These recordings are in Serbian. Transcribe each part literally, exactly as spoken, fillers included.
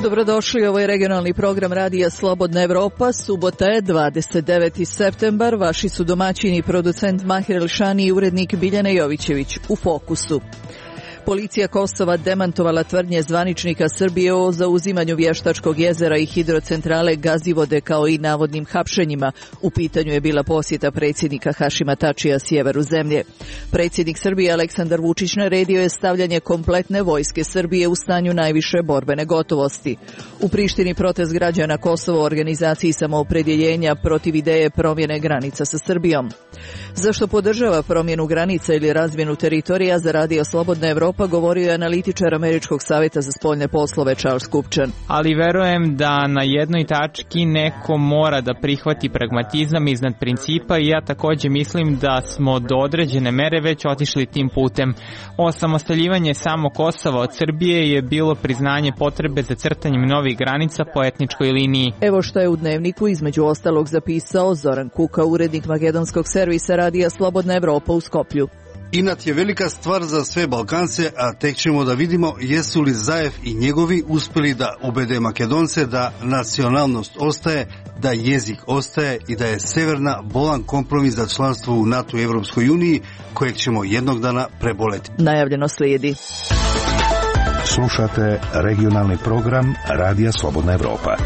Dobrodošli, ovo je regionalni program Radija Slobodna Evropa. Subota je dvadeset deveti septembar. Vaši su domaćini, producent Mahir Elšani i urednik Biljana Jovićević. U fokusu. Policija Kosova demantovala tvrdnje zvaničnika Srbije o zauzimanju Vještačkog jezera i hidrocentrale Gazivode kao i navodnim hapšenjima. U pitanju je bila posjeta predsjednika Hašima Tačija sjeveru zemlje. Predsjednik Srbije Aleksandar Vučić naredio je stavljanje kompletne vojske Srbije u stanju najviše borbene gotovosti. U Prištini protest građana Kosova u organizaciji samoopredjeljenja protiv ideje promjene granica sa Srbijom. Zašto podržava promjenu granica ili razmjenu teritorija za Radio Slobodna Evropa, govorio je analitičar Američkog savjeta za spoljne poslove Charles Kupčan. Ali verujem da na jednoj tački neko mora da prihvati pragmatizam iznad principa i ja također mislim da smo do određene mere već otišli tim putem. Osamostaljivanje samo Kosova od Srbije je bilo priznanje potrebe za crtanjem novih granica po etničkoj liniji. Evo što je u Dnevniku između ostalog zapisao Zoran Kuka, urednik makedonskog servisa Radija Slobodna Evropa u Skoplju. Inat je velika stvar za sve Balkance, a tek ćemo da vidimo jesu li Zaev i njegovi uspjeli da ubede Makedonce da nacionalnost ostaje, da jezik ostaje i da je severna bolan kompromis za članstvo u NATO i Evropskoj uniji, kojeg ćemo jednog dana preboleti. Najavljeno slijedi. Slušate regionalni program Radija Slobodna Evropa.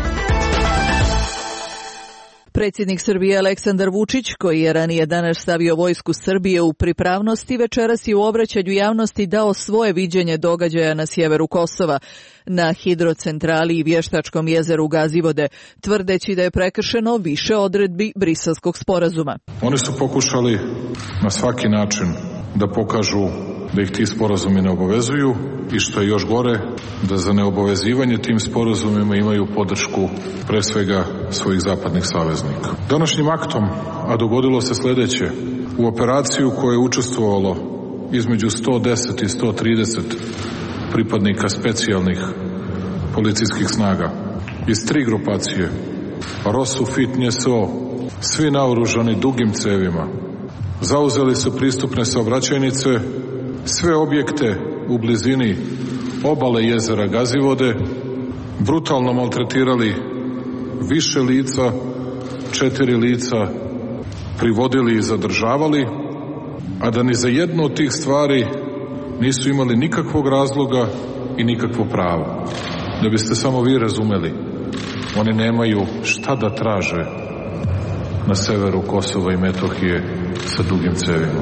Predsjednik Srbije Aleksandar Vučić, koji je ranije danas stavio vojsku Srbije u pripravnosti, večeras je u obraćanju javnosti dao svoje viđenje događaja na sjeveru Kosova, na hidrocentrali i Vještačkom jezeru Gazivode, tvrdeći da je prekršeno više odredbi Briselskog sporazuma. Oni su pokušali na svaki način da pokažu da ih ti sporazumi ne obavezuju i što je još gore, da za neobavezivanje tim sporazumima imaju podršku pre svega svojih zapadnih saveznika. Današnjim aktom, a dogodilo se sljedeće, u operaciju koje je učestvovalo između sto deset i sto trideset pripadnika specijalnih policijskih snaga iz tri grupacije, Rosu, Fit, Njeso, svi naoružani dugim cevima, zauzeli su pristupne saobraćajnice, sve objekte u blizini obale jezera Gazivode, brutalno maltretirali više lica, četiri lica privodili i zadržavali, a da ni za jednu od tih stvari nisu imali nikakvog razloga i nikakvo pravo. Da biste samo vi razumeli, oni nemaju šta da traže na severu Kosova i Metohije sa dugim cevima.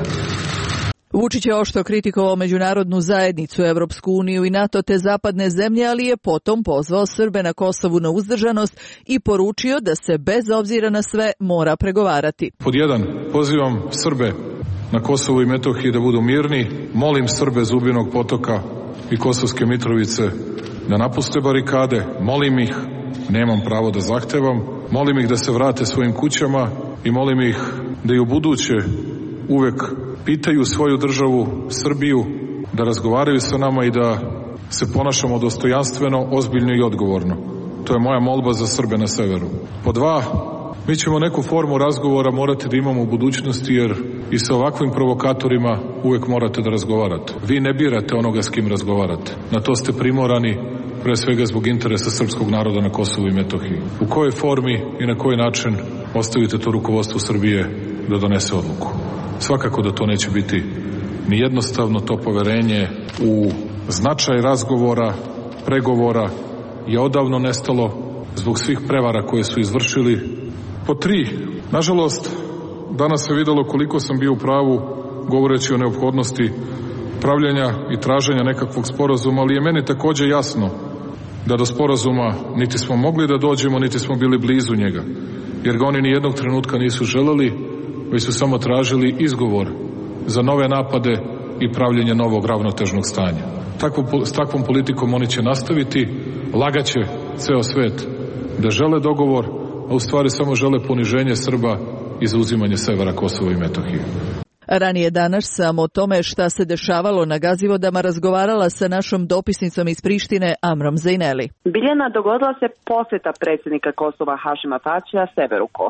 Vučić je oštro kritikovao međunarodnu zajednicu, Evropsku uniju i NATO te zapadne zemlje, ali je potom pozvao Srbe na Kosovu na uzdržanost i poručio da se bez obzira na sve mora pregovarati. Pod jedan, pozivam Srbe na Kosovu i Metohiji da budu mirni, molim Srbe Zubinog Potoka i Kosovske Mitrovice da napuste barikade, molim ih, nemam pravo da zahtevam, molim ih da se vrate svojim kućama i molim ih da i u buduće uvek pitaju svoju državu Srbiju, da razgovaraju sa nama i da se ponašamo dostojanstveno, ozbiljno i odgovorno. To je moja molba za Srbe na severu. Po dva, mi ćemo neku formu razgovora morati da imamo u budućnosti, jer i sa ovakvim provokatorima uvek morate da razgovarate. Vi ne birate onoga s kim razgovarate. Na to ste primorani, pre svega zbog interesa srpskog naroda na Kosovu i Metohiji. U kojoj formi i na koji način ostavite to rukovodstvo Srbije da donese odluku. Svakako da to neće biti ni jednostavno, to poverenje u značaj razgovora, pregovora je odavno nestalo zbog svih prevara koje su izvršili. Po tri, nažalost, danas se videlo koliko sam bio u pravu govoreći o neophodnosti pravljenja i traženja nekakvog sporazuma, ali je meni također jasno da do sporazuma niti smo mogli da dođemo, niti smo bili blizu njega, jer ga oni ni jednog trenutka nisu želeli, već su samo tražili izgovor za nove napade i pravljenje novog ravnotežnog stanja. Takvo, s takvom politikom oni će nastaviti, lagaće ceo svet da žele dogovor, a u stvari samo žele poniženje Srba i zauzimanje severa Kosova i Metohije. Ranije danas sam o tome šta se dešavalo na Gazivodama razgovarala sa našom dopisnicom iz Prištine Amrom Zejneli. Biljana, dogodila se posjeta predsjednika Kosova Hašima Tačija severu Kosova.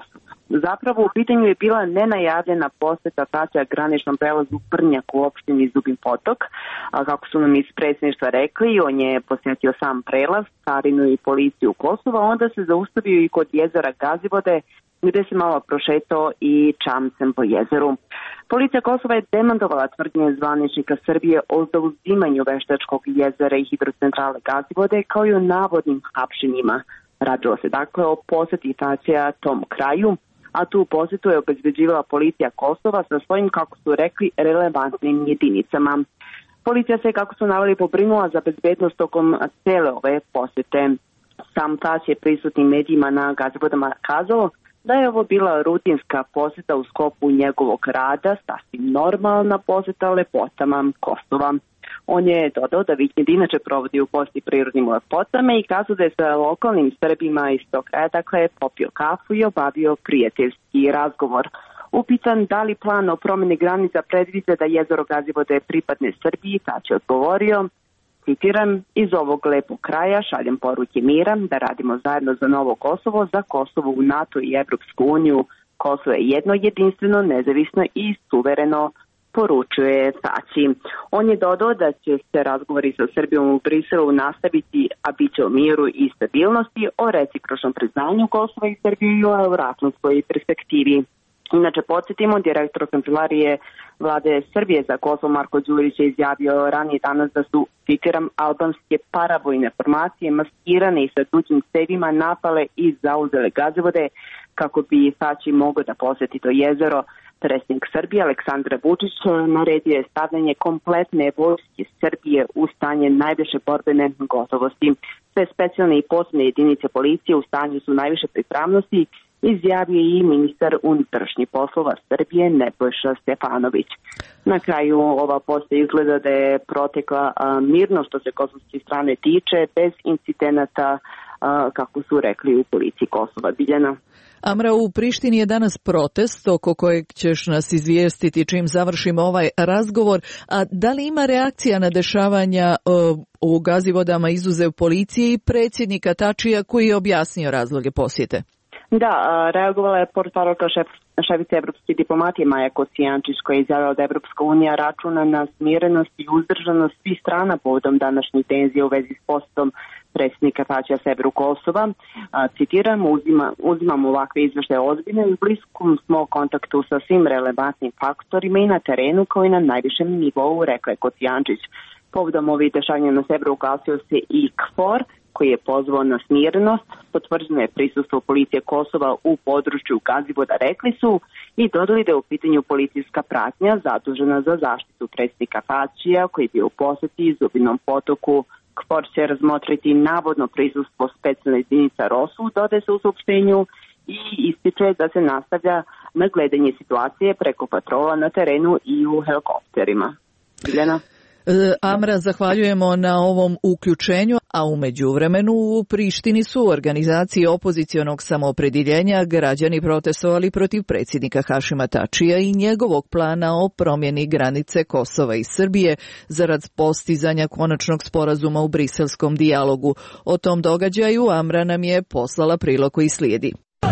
Zapravo u pitanju je bila nenajavljena poseta Tačija graničnom prelazu Prnjak u opštini Zubin Potok. A kako su nam iz predsjedništva rekli, on je posjetio sam prelaz, carinu i policiju Kosova, onda se zaustavio i kod jezera Gazivode, gdje se malo prošetao i čamcem po jezeru. Policija Kosova je demantovala tvrdnje zvaničnika Srbije o zauzimanju veštačkog jezera i hidrocentrale Gazivode, kao i o navodnim hapšenjima. Radilo se dakle o poseti Tačija tom kraju, a tu posjetu je obezbeđivala policija Kosova sa svojim, kako su rekli, relevantnim jedinicama. Policija se, kako su naveli, pobrinula za bezbednost tokom cele ove posjete. Sam Tač je prisutnim medijima na Gazivodama kazao da je ovo bila rutinska posjeta u sklopu njegovog rada, sasvim normalna posjeta lepotama Kosova. On je dodao da vikend inače provodi u posti prirodnim lepotama i kazao da je sa lokalnim Srbima iz tog kraja, dakle, popio kafu i obavio prijateljski razgovor. Upitan da li plan o promjeni granica predviđa da jezero Gazivode pripadne Srbiji, Tač je odgovorio, citiram, iz ovog lepog kraja šaljem poruke mira, da radimo zajedno za novo Kosovo, za Kosovo u NATO i Evropsku uniju. Kosovo je jedno, jedinstveno, nezavisno i suvereno, poručuje Tači. On je dodao da će se razgovori sa Srbijom u Briselu nastaviti, a bit će o miru i stabilnosti, o recipročnom priznanju Kosova i Srbije i o euroatlantskoj perspektivi. Inače, podsjetimo, direktor kancelarije vlade Srbije za Kosovo Marko Đurić je izjavio ranije danas da su, citiram, albanske paravojne formacije maskirane i sa tuđim cevima napale i zauzele Gazivode kako bi Tači mogao da posjeti to jezero. Predsjednik Srbije Aleksandar Vučić naredio je stavljanje kompletne vojske Srbije u stanje najviše borbene gotovosti. Sve specijalne i posebne jedinice policije u stanju su najviše pripravnosti, izjavio i ministar unutrašnjih poslova Srbije Nebojša Stefanović. Na kraju ova posjeta izgleda da je protekla a, mirno što se kosovske strane tiče, bez incidenata, a, kako su rekli u policiji Kosova. Biljana. Amra, u Prištini je danas protest oko kojeg ćeš nas izvijestiti čim završimo ovaj razgovor. A da li ima reakcija na dešavanja uh, u Gazivodama izuzev policije i predsjednika Tačija koji je objasnio razloge posjete? Da, reagovala je portparolka šef, šefice evropske diplomatije Maja Kocijančić koja je izjavila da Evropska unija računa na smirenost i uzdržanost svih strana povodom današnjih tenzija u vezi s postom predsjednika Tačija severu Kosova. A, citiram, uzima, uzimamo ovakve izveštaje ozbiljno i u bliskom smo kontaktu sa svim relevantnim faktorima i na terenu kao i na najvišem nivou, rekla je Kocijančić. Povodom ovih dešavanja na severu ukazio se i KFOR, koji je pozvao na smirenost, potvrđeno je prisustvo policije Kosova u području Gazivoda, rekli su, i dodali da je u pitanju policijska pratnja zadužena za zaštitu predsjednika Tačija, koji je bio u posjeti Zubinom Potoku. KFOR će razmotriti navodno prisustvo specijalne jedinice ROSU, dodaje se u saopštenju, i ističe da se nastavlja na gledanje situacije preko patrola na terenu i u helikopterima. Biljana. Amra, zahvaljujemo na ovom uključenju, a u međuvremenu u Prištini su u organizaciji opozicionog samoopredjeljenja građani protestovali protiv predsjednika Hašima Tačija i njegovog plana o promjeni granice Kosova i Srbije zarad postizanja konačnog sporazuma u briselskom dijalogu. O tom događaju Amra nam je poslala prilog koji slijedi.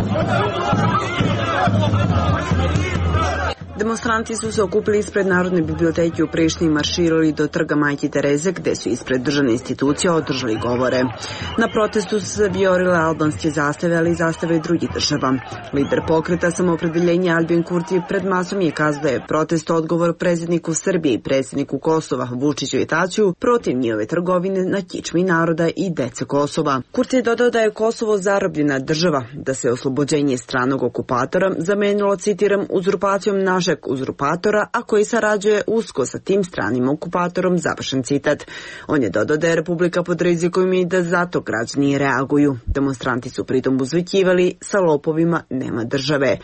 Demonstranti su se okupili ispred Narodne biblioteke u Prištini i marširali do trga Majke Tereze, gde su ispred državne institucije održali govore. Na protestu su se viorile albanske zastave, ali i zastave drugih država. Lider pokreta Samoopredeljenja Albin Kurti pred masom je kazao da je protest odgovor predsjedniku Srbije i predsjedniku Kosova Vučiću i Tačiju protiv njihove trgovine na kičmi naroda i dece Kosova. Kurti je dodao da je Kosovo zarobljena država, da se oslobođenje stranog okupatora zamenilo, citiram, uzurpacijom našeg uzurpatora, a koji sarađuje usko sa tim stranim okupatorom, završen citat. On je dodao da je Republika pod rizikom i da zato građani reaguju. Demonstranti su pritom uzvikivali, sa lopovima nema države.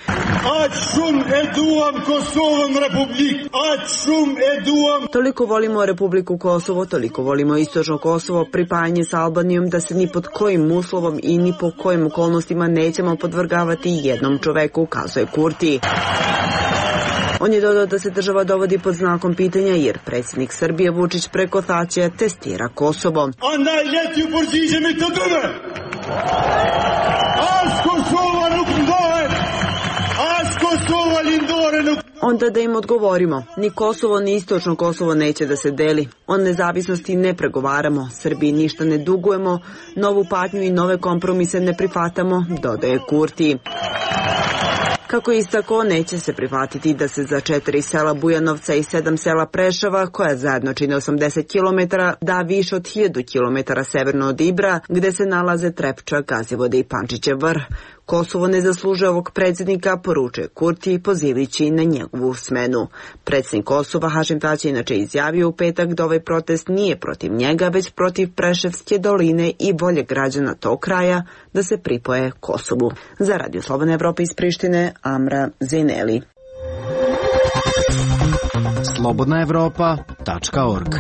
Toliko volimo Republiku Kosovo, toliko volimo istočno Kosovo, pripajanje sa Albanijom da se ni pod kojim uslovom i ni po kojim okolnostima nećemo podvrgavati jednom čoveku, kazuje Kurti. On je dodao da se država dovodi pod znakom pitanja jer predsjednik Srbije Vučić preko Tačija testira Kosovo. Andaj leti u porđiđe mi to dume! As Kosova nuk ndohet! Onda da im odgovorimo, ni Kosovo ni istočno Kosovo neće da se deli. O nezavisnosti ne pregovaramo, Srbiji ništa ne dugujemo, novu patnju i nove kompromise ne prihvatamo, dodaje Kurti. Kako istako, neće se prihvatiti da se za četiri sela Bujanovca i sedam sela Preševa, koja zajedno čine osamdeset kilometara, da više od hiljadu kilometara severno od Ibra, gde se nalaze Trepča, Gazivode i Pančićev vrh. Kosovo ne zaslužuje ovog predsjednika, poručuje Kurti, pozivajući na njegovu smenu. Predsjednik Kosova Hašim Tači inače izjavio u petak da ovaj protest nije protiv njega, već protiv Preševske doline i volje građana tog kraja da se pripoje Kosovu. Za Radio Slobodna Evropa iz Prištine, Amra Zeneli. slobodna evropa tačka org.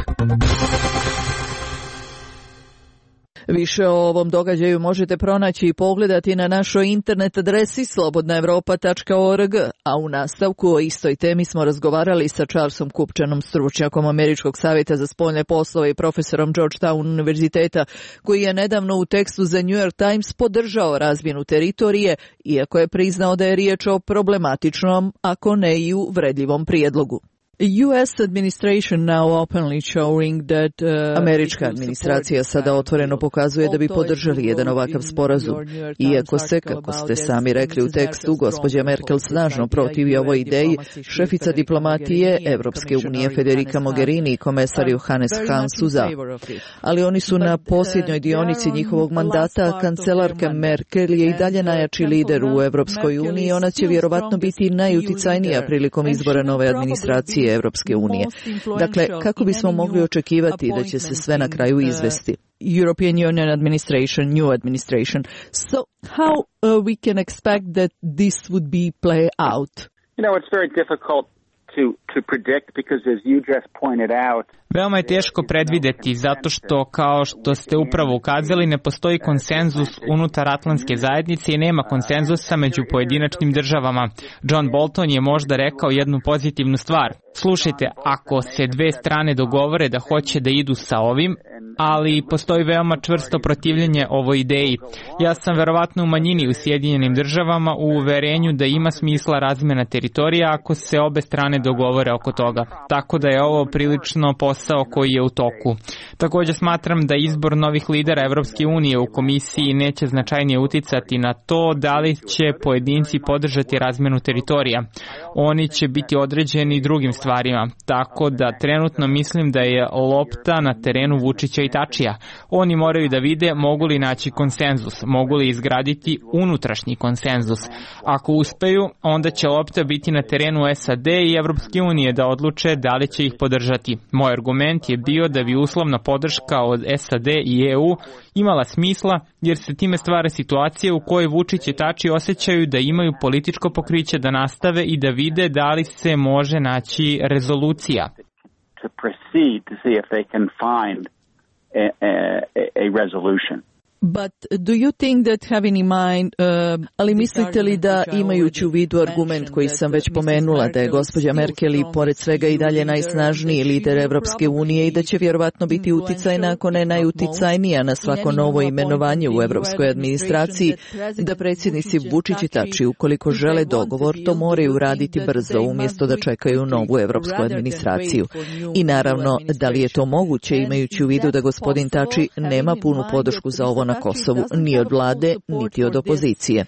Više o ovom događaju možete pronaći i pogledati na našoj internet adresi slobodna evropa tačka org, a u nastavku o istoj temi smo razgovarali sa Charlesom Kupčanom, stručnjakom Američkog savjeta za spoljne poslove i profesorom Georgetown univerziteta, koji je nedavno u tekstu za New York Times podržao razmjenu teritorije, iako je priznao da je riječ o problematičnom, ako ne i uvredljivom prijedlogu. U S administration now openly showing that, uh, Američka administracija sada otvoreno pokazuje da bi podržali jedan ovakav sporazum. Iako se, kako ste sami rekli u tekstu, gospođa Merkel snažno protivi ovoj ideji, šefica diplomatije Evropske unije Federica Mogherini i komesar Johannes Hahn su za. Ali oni su na posljednjoj dionici njihovog mandata, kancelarka Merkel je i dalje najjači lider u Evropskoj uniji i ona će vjerovatno biti najuticajnija prilikom izbora nove administracije Evropske unije. Dakle, kako bismo mogli očekivati da će se sve na kraju izvesti? European Union administration, new administration. So, how uh, we can expect that this would be play out? You know, it's very difficult to to predict because as you just pointed out, veoma je teško predvideti zato što, kao što ste upravo ukazali, ne postoji konsenzus unutar atlantske zajednice i nema konsenzusa među pojedinačnim državama. John Bolton je možda rekao jednu pozitivnu stvar. Slušajte, ako se dve strane dogovore da hoće da idu sa ovim, ali postoji veoma čvrsto protivljenje ovoj ideji. Ja sam verovatno u manjini u Sjedinjenim državama u uverenju da ima smisla razmjena teritorija ako se obe strane dogovore oko toga. Tako da je ovo prilično posao koji je u toku. Također smatram da izbor novih lidera Evropske unije u komisiji neće značajnije uticati na to da li će pojedinci podržati razmjenu teritorija. Oni će biti određeni drugim stvarima, tako da trenutno mislim da je lopta na terenu Vučića i Tačija. Oni moraju da vide mogu li naći konsenzus, mogu li izgraditi unutrašnji konsenzus. Ako uspeju, onda će lopta biti na terenu S A D i Evropske unije da odluče da li će ih podržati. Moj argument je bio da bi uslovna podrška od S A D i E U imala smisla, jer se time stvara situacija u kojoj Vučić i Tači osjećaju da imaju političko pokriće da nastave i da vide da li se može naći rezolucija. To proceed to see if they can find a, a, a resolution. But do you think that having in mind, uh, ali mislite li da imajući u vidu argument koji sam već pomenula da je gospođa Merkel i pored svega i dalje najsnažniji lider Evropske unije i da će vjerovatno biti uticajna ako ne najuticajnija na svako novo imenovanje u Evropskoj administraciji, da predsjednici Vučić i Tači ukoliko žele dogovor to moraju raditi brzo umjesto da čekaju novu Evropsku administraciju. I naravno, da li je to moguće imajući u vidu da gospodin Tači nema punu podršku za ovo na Kosovu, ni od vlade, niti od opozicije.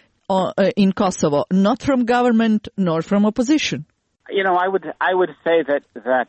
In Kosovo, not from government, nor from opposition. You know, I would I would say that that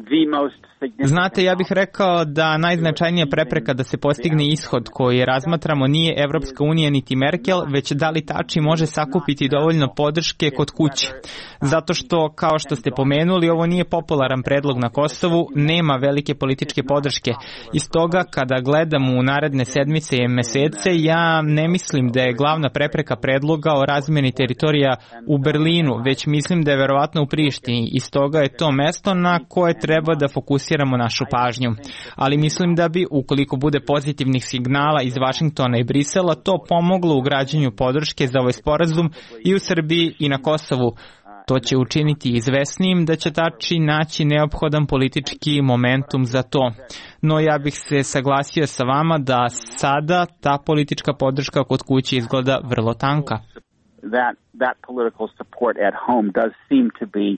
Znate, ja bih rekao da najznačajnija prepreka da se postigne ishod koji razmatramo nije Evropska unija niti Merkel, već da li Tači može sakupiti dovoljno podrške kod kuće. Zato što, kao što ste pomenuli, ovo nije popularan predlog na Kosovu, nema velike političke podrške. I stoga, kada gledam u naredne sedmice i mesece, ja ne mislim da je glavna prepreka predloga o razmjeni teritorija u Berlinu, već mislim da je verovatno u Prištini. I stoga je to mesto na koje treba da fokusiramo našu pažnju. Ali mislim da bi, ukoliko bude pozitivnih signala iz Vašingtona i Brisela, to pomoglo u građenju podrške za ovaj sporazum i u Srbiji i na Kosovu. To će učiniti izvesnijim da će Tači naći neophodan politički momentum za to. No ja bih se saglasio sa vama da sada ta politička podrška kod kuće izgleda vrlo tanka. That, that political support at home does seem to be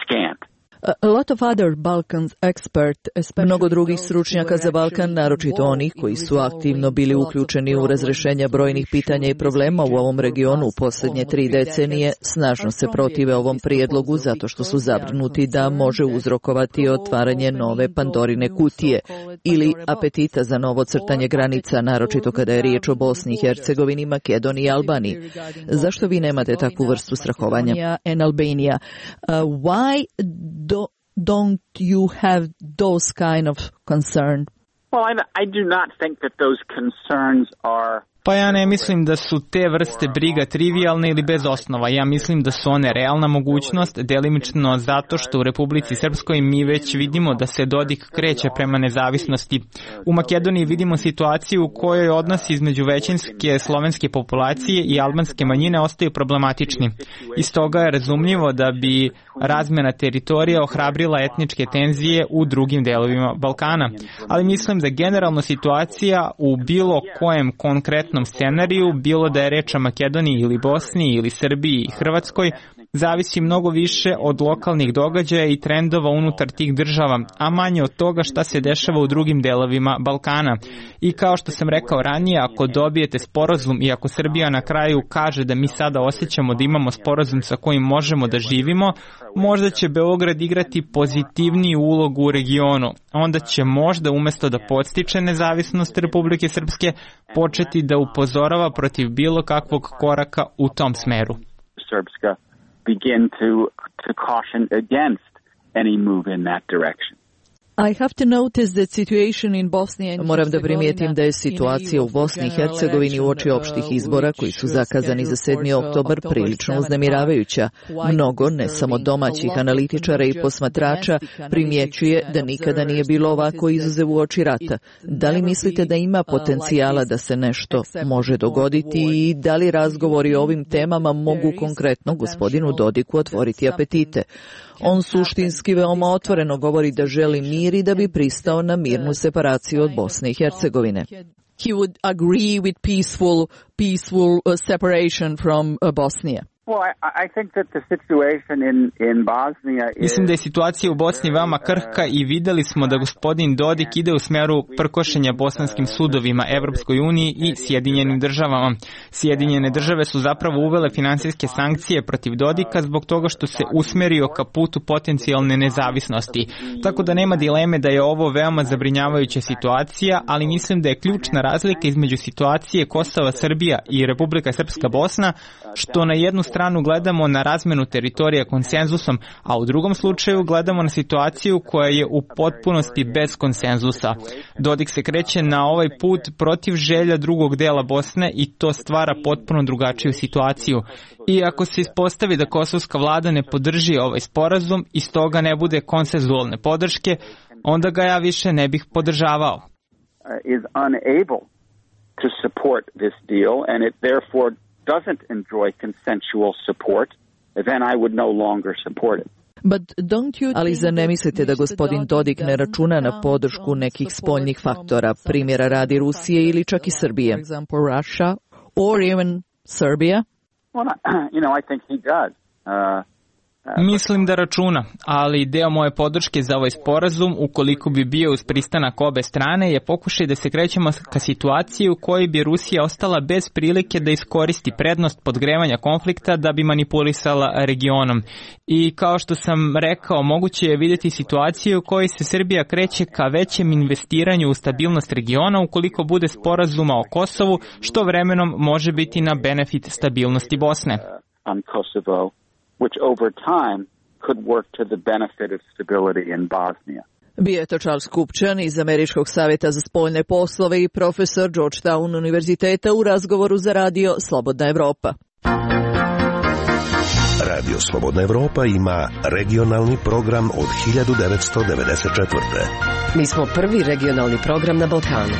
scant. A lot of other Balkans expert, mnogo drugih stručnjaka za Balkan, naročito onih koji su aktivno bili uključeni u razrešenja brojnih pitanja i problema u ovom regionu u posljednje tri decenije, snažno se protive ovom prijedlogu zato što su zabrinuti da može uzrokovati otvaranje nove Pandorine kutije ili apetita za novo crtanje granica, naročito kada je riječ o Bosni i Hercegovini, Makedoniji i Albaniji. Zašto vi nemate takvu vrstu strahovanja? And Albania. Uh, why do Don't you have those kind of concern? Well, I, I do not think that those concerns are. Pa ja ne mislim da su te vrste briga trivialne ili bez osnova. Ja mislim da su one realna mogućnost, delimično zato što u Republici Srpskoj mi već vidimo da se Dodik kreće prema nezavisnosti. U Makedoniji vidimo situaciju u kojoj odnosi između većinske slovenske populacije i albanske manjine ostaju problematični. Iz toga je razumljivo da bi razmjena teritorija ohrabrila etničke tenzije u drugim delovima Balkana. Ali mislim da generalno situacija u bilo kojem konkretnom scenariju, bilo da je reč o Makedoniji ili Bosni ili Srbiji i Hrvatskoj, zavisi mnogo više od lokalnih događaja i trendova unutar tih država, a manje od toga šta se dešava u drugim delovima Balkana. I kao što sam rekao ranije, ako dobijete sporazum i ako Srbija na kraju kaže da mi sada osjećamo da imamo sporazum sa kojim možemo da živimo, možda će Beograd igrati pozitivniju ulogu u regionu. Onda će možda umjesto da podstiče nezavisnost Republike Srpske, početi da upozorava protiv bilo kakvog koraka u tom smeru. Srpska begin to to caution against any move in that direction. I have to notice that situation in Bosnia and Moram da primijetim da je situacija u Bosni i Hercegovini uoči opštih izbora koji su zakazani za sedmi oktobar prilično uznemiravajuća. Mnogo, ne samo domaćih analitičara i posmatrača, primjećuje da nikada nije bilo ovako izuzev uoči rata. Da li mislite da ima potencijala da se nešto može dogoditi i da li razgovori o ovim temama mogu konkretno gospodinu Dodiku otvoriti apetite? On suštinski veoma otvoreno govori da želi mir i da bi pristao na mirnu separaciju od Bosne i Hercegovine. He would agree with peaceful, peaceful uh, separation from uh, Bosnia. Well, I, I think that the situation in, in Bosnia is... Mislim da je situacija u Bosni veoma krhka i videli smo da gospodin Dodik ide u smeru prkošenja bosanskim sudovima, Evropskoj uniji i Sjedinjenim državama. Sjedinjene države su zapravo uvele finansijske sankcije protiv Dodika zbog toga što se usmerio ka putu potencijalne nezavisnosti. Tako da nema dileme da je ovo veoma zabrinjavajuća situacija, ali mislim da je ključna razlika između situacije Kosova, Srbija i Republika Srpska Bosna, što na jednu stranu gledamo na razmenu teritorija konsenzusom, a u drugom slučaju gledamo na situaciju koja je u potpunosti bez konsenzusa. Dodik se kreće na ovaj put protiv želja drugog dela Bosne i to stvara potpuno drugačiju situaciju. I ako se ispostavi da kosovska vlada ne podrži ovaj sporazum i stoga ne bude konsenzualne podrške, onda ga ja više ne bih podržavao. Is unable to support this deal and it therefore doesn't enjoy consensual support, then I would no longer support it. But don't you... Ali zar ne mislite da gospodin Dodik ne računa na podršku nekih spoljnih faktora, primjera radi Rusije ili čak i Srbije? For example, Russia or even Serbia? Well, you know, I think he does. Uh, Mislim da računa, ali deo moje podrške za ovaj sporazum, ukoliko bi bio uz pristanak obe strane, je pokušaj da se krećemo ka situaciji u kojoj bi Rusija ostala bez prilike da iskoristi prednost podgrevanja konflikta da bi manipulisala regionom. I kao što sam rekao, moguće je vidjeti situaciju u kojoj se Srbija kreće ka većem investiranju u stabilnost regiona ukoliko bude sporazuma o Kosovu, što vremenom može biti na benefit stabilnosti Bosne. On Kosovo, which over time could work to the benefit of stability in Bosnia. Bio je to Charles Kupčan iz Američkog savjeta za spoljne poslove i profesor Georgetown univerziteta u razgovoru za radio Slobodna Evropa. Radio Slobodna Evropa ima regionalni program od hiljadu devetsto devedeset četvrte. Mi smo prvi regionalni program na Balkanu.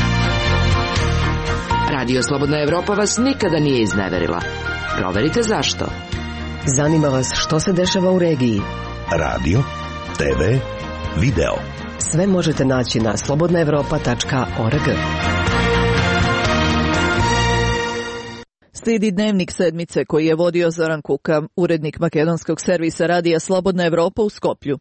Radio Slobodna Evropa vas nikada nije izneverila. Proverite zašto. Zanima vas što se dešava u regiji. Radio, te ve, video. Sve možete naći na slobodna evropa tačka org. Slijedi dnevnik sedmice koji je vodio Zoran Kuka, urednik makedonskog servisa radija Slobodna Evropa u Skoplju.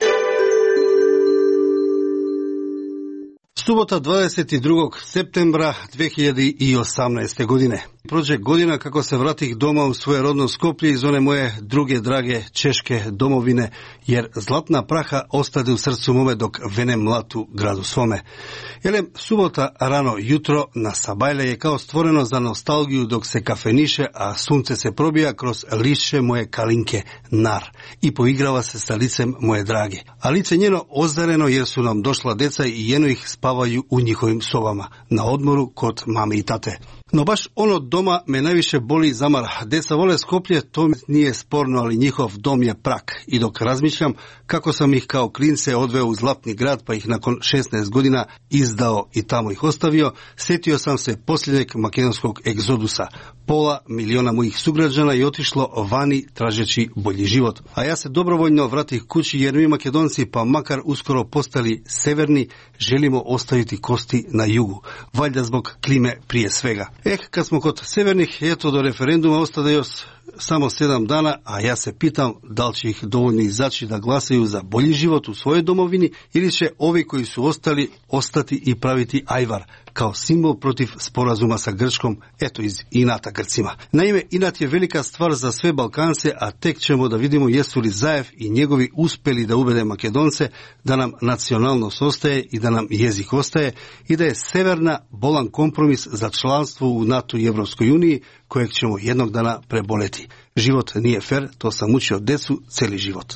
Subota dvadeset drugog septembra dve hiljade osamnaeste. godine. Prođe godina kako se vratih doma u svoje rodno Skoplje iz one moje druge drage češke domovine, jer zlatna praha ostade u srcu mome dok venem mlatu gradu svome. Jelem, subota rano jutro na Sabajle je kao stvoreno za nostalgiju dok se kafeniše, a sunce se probija kroz lišće moje kalinke nar i poigrava se sa licem moje drage. A lice njeno ozareno jer su nam došla deca i jeno ih spavaju u njihovim sobama, na odmoru kod mame i tate. No baš ono doma me najviše boli zamar. Deca vole Skoplje, to nije sporno, ali njihov dom je Prak. I dok razmišljam kako sam ih kao klince odveo u Zlatni grad, pa ih nakon šesnaest godina izdao i tamo ih ostavio, sjetio sam se posljednjeg makedonskog egzodusa. Pola miliona mojih sugrađana je otišlo vani tražeći bolji život. A ja se dobrovoljno vratih kući jer mi Makedonci, pa makar uskoro postali severni, želimo ostaviti kosti na jugu. Valjda zbog klime prije svega. Eh, kad smo kod severnih, eto do referenduma ostade još samo sedam dana, a ja se pitam da li će ih dovoljno izaći da glasaju za bolji život u svojoj domovini ili će ovi koji su ostali ostati i praviti ajvar kao simbol protiv sporazuma sa Grčkom, eto iz inata Grcima. Naime, inat je velika stvar za sve Balkance, a tek ćemo da vidimo jesu li Zaev i njegovi uspeli da ubede Makedonce da nam nacionalnost ostaje i da nam jezik ostaje i da je severna bolan kompromis za članstvo u NATO i Evropskoj uniji kojeg ćemo jednog dana preboleti. Život nije fer, to sam učio decu celi život.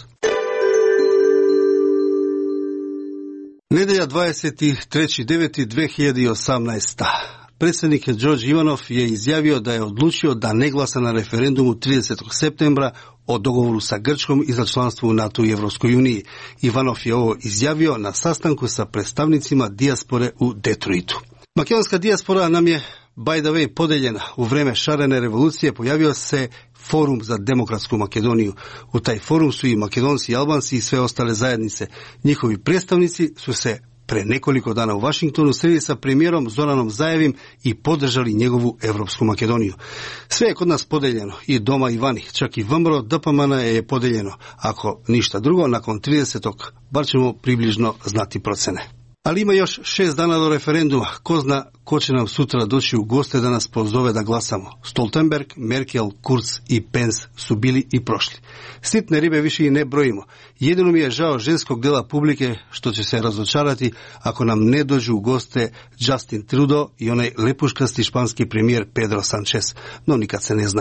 Nedelja dvadeset treći deveti dve hiljade osamnaeste. Predsjednik Đorđe Ivanov je izjavio da je odlučio da ne glasa na referendumu tridesetog septembra o dogovoru sa Grčkom i za članstvo u NATO i Evropskoj uniji. Ivanov je ovo izjavio na sastanku sa predstavnicima dijaspore u Detroitu. Makedonska dijaspora nam je, by the way, podeljena. U vreme šarene revolucije pojavio se Forum za demokratsku Makedoniju. U taj forum su i Makedonci i Albanci i sve ostale zajednice. Njihovi predstavnici su se pre nekoliko dana u Vašingtonu sreli sa premijerom Zoranom Zaevim i podržali njegovu Evropsku Makedoniju. Sve je kod nas podeljeno, i doma i vani, čak i V M R O D P M N je podeljeno. Ako ništa drugo, nakon tridesetog bar ćemo približno znati procene. Ali ima još šest dana do referenduma. Ko zna ko će nam sutra doći u goste da nas pozove da glasamo. Stoltenberg, Merkel, Kurz i Pence su bili i prošli. Sitne ribe više i ne brojimo. Jedino mi je žao ženskog dela publike što će se razočarati ako nam ne dođu u goste Justin Trudeau i onaj lepuškasti španski premijer Pedro Sanchez. No nikad se ne zna.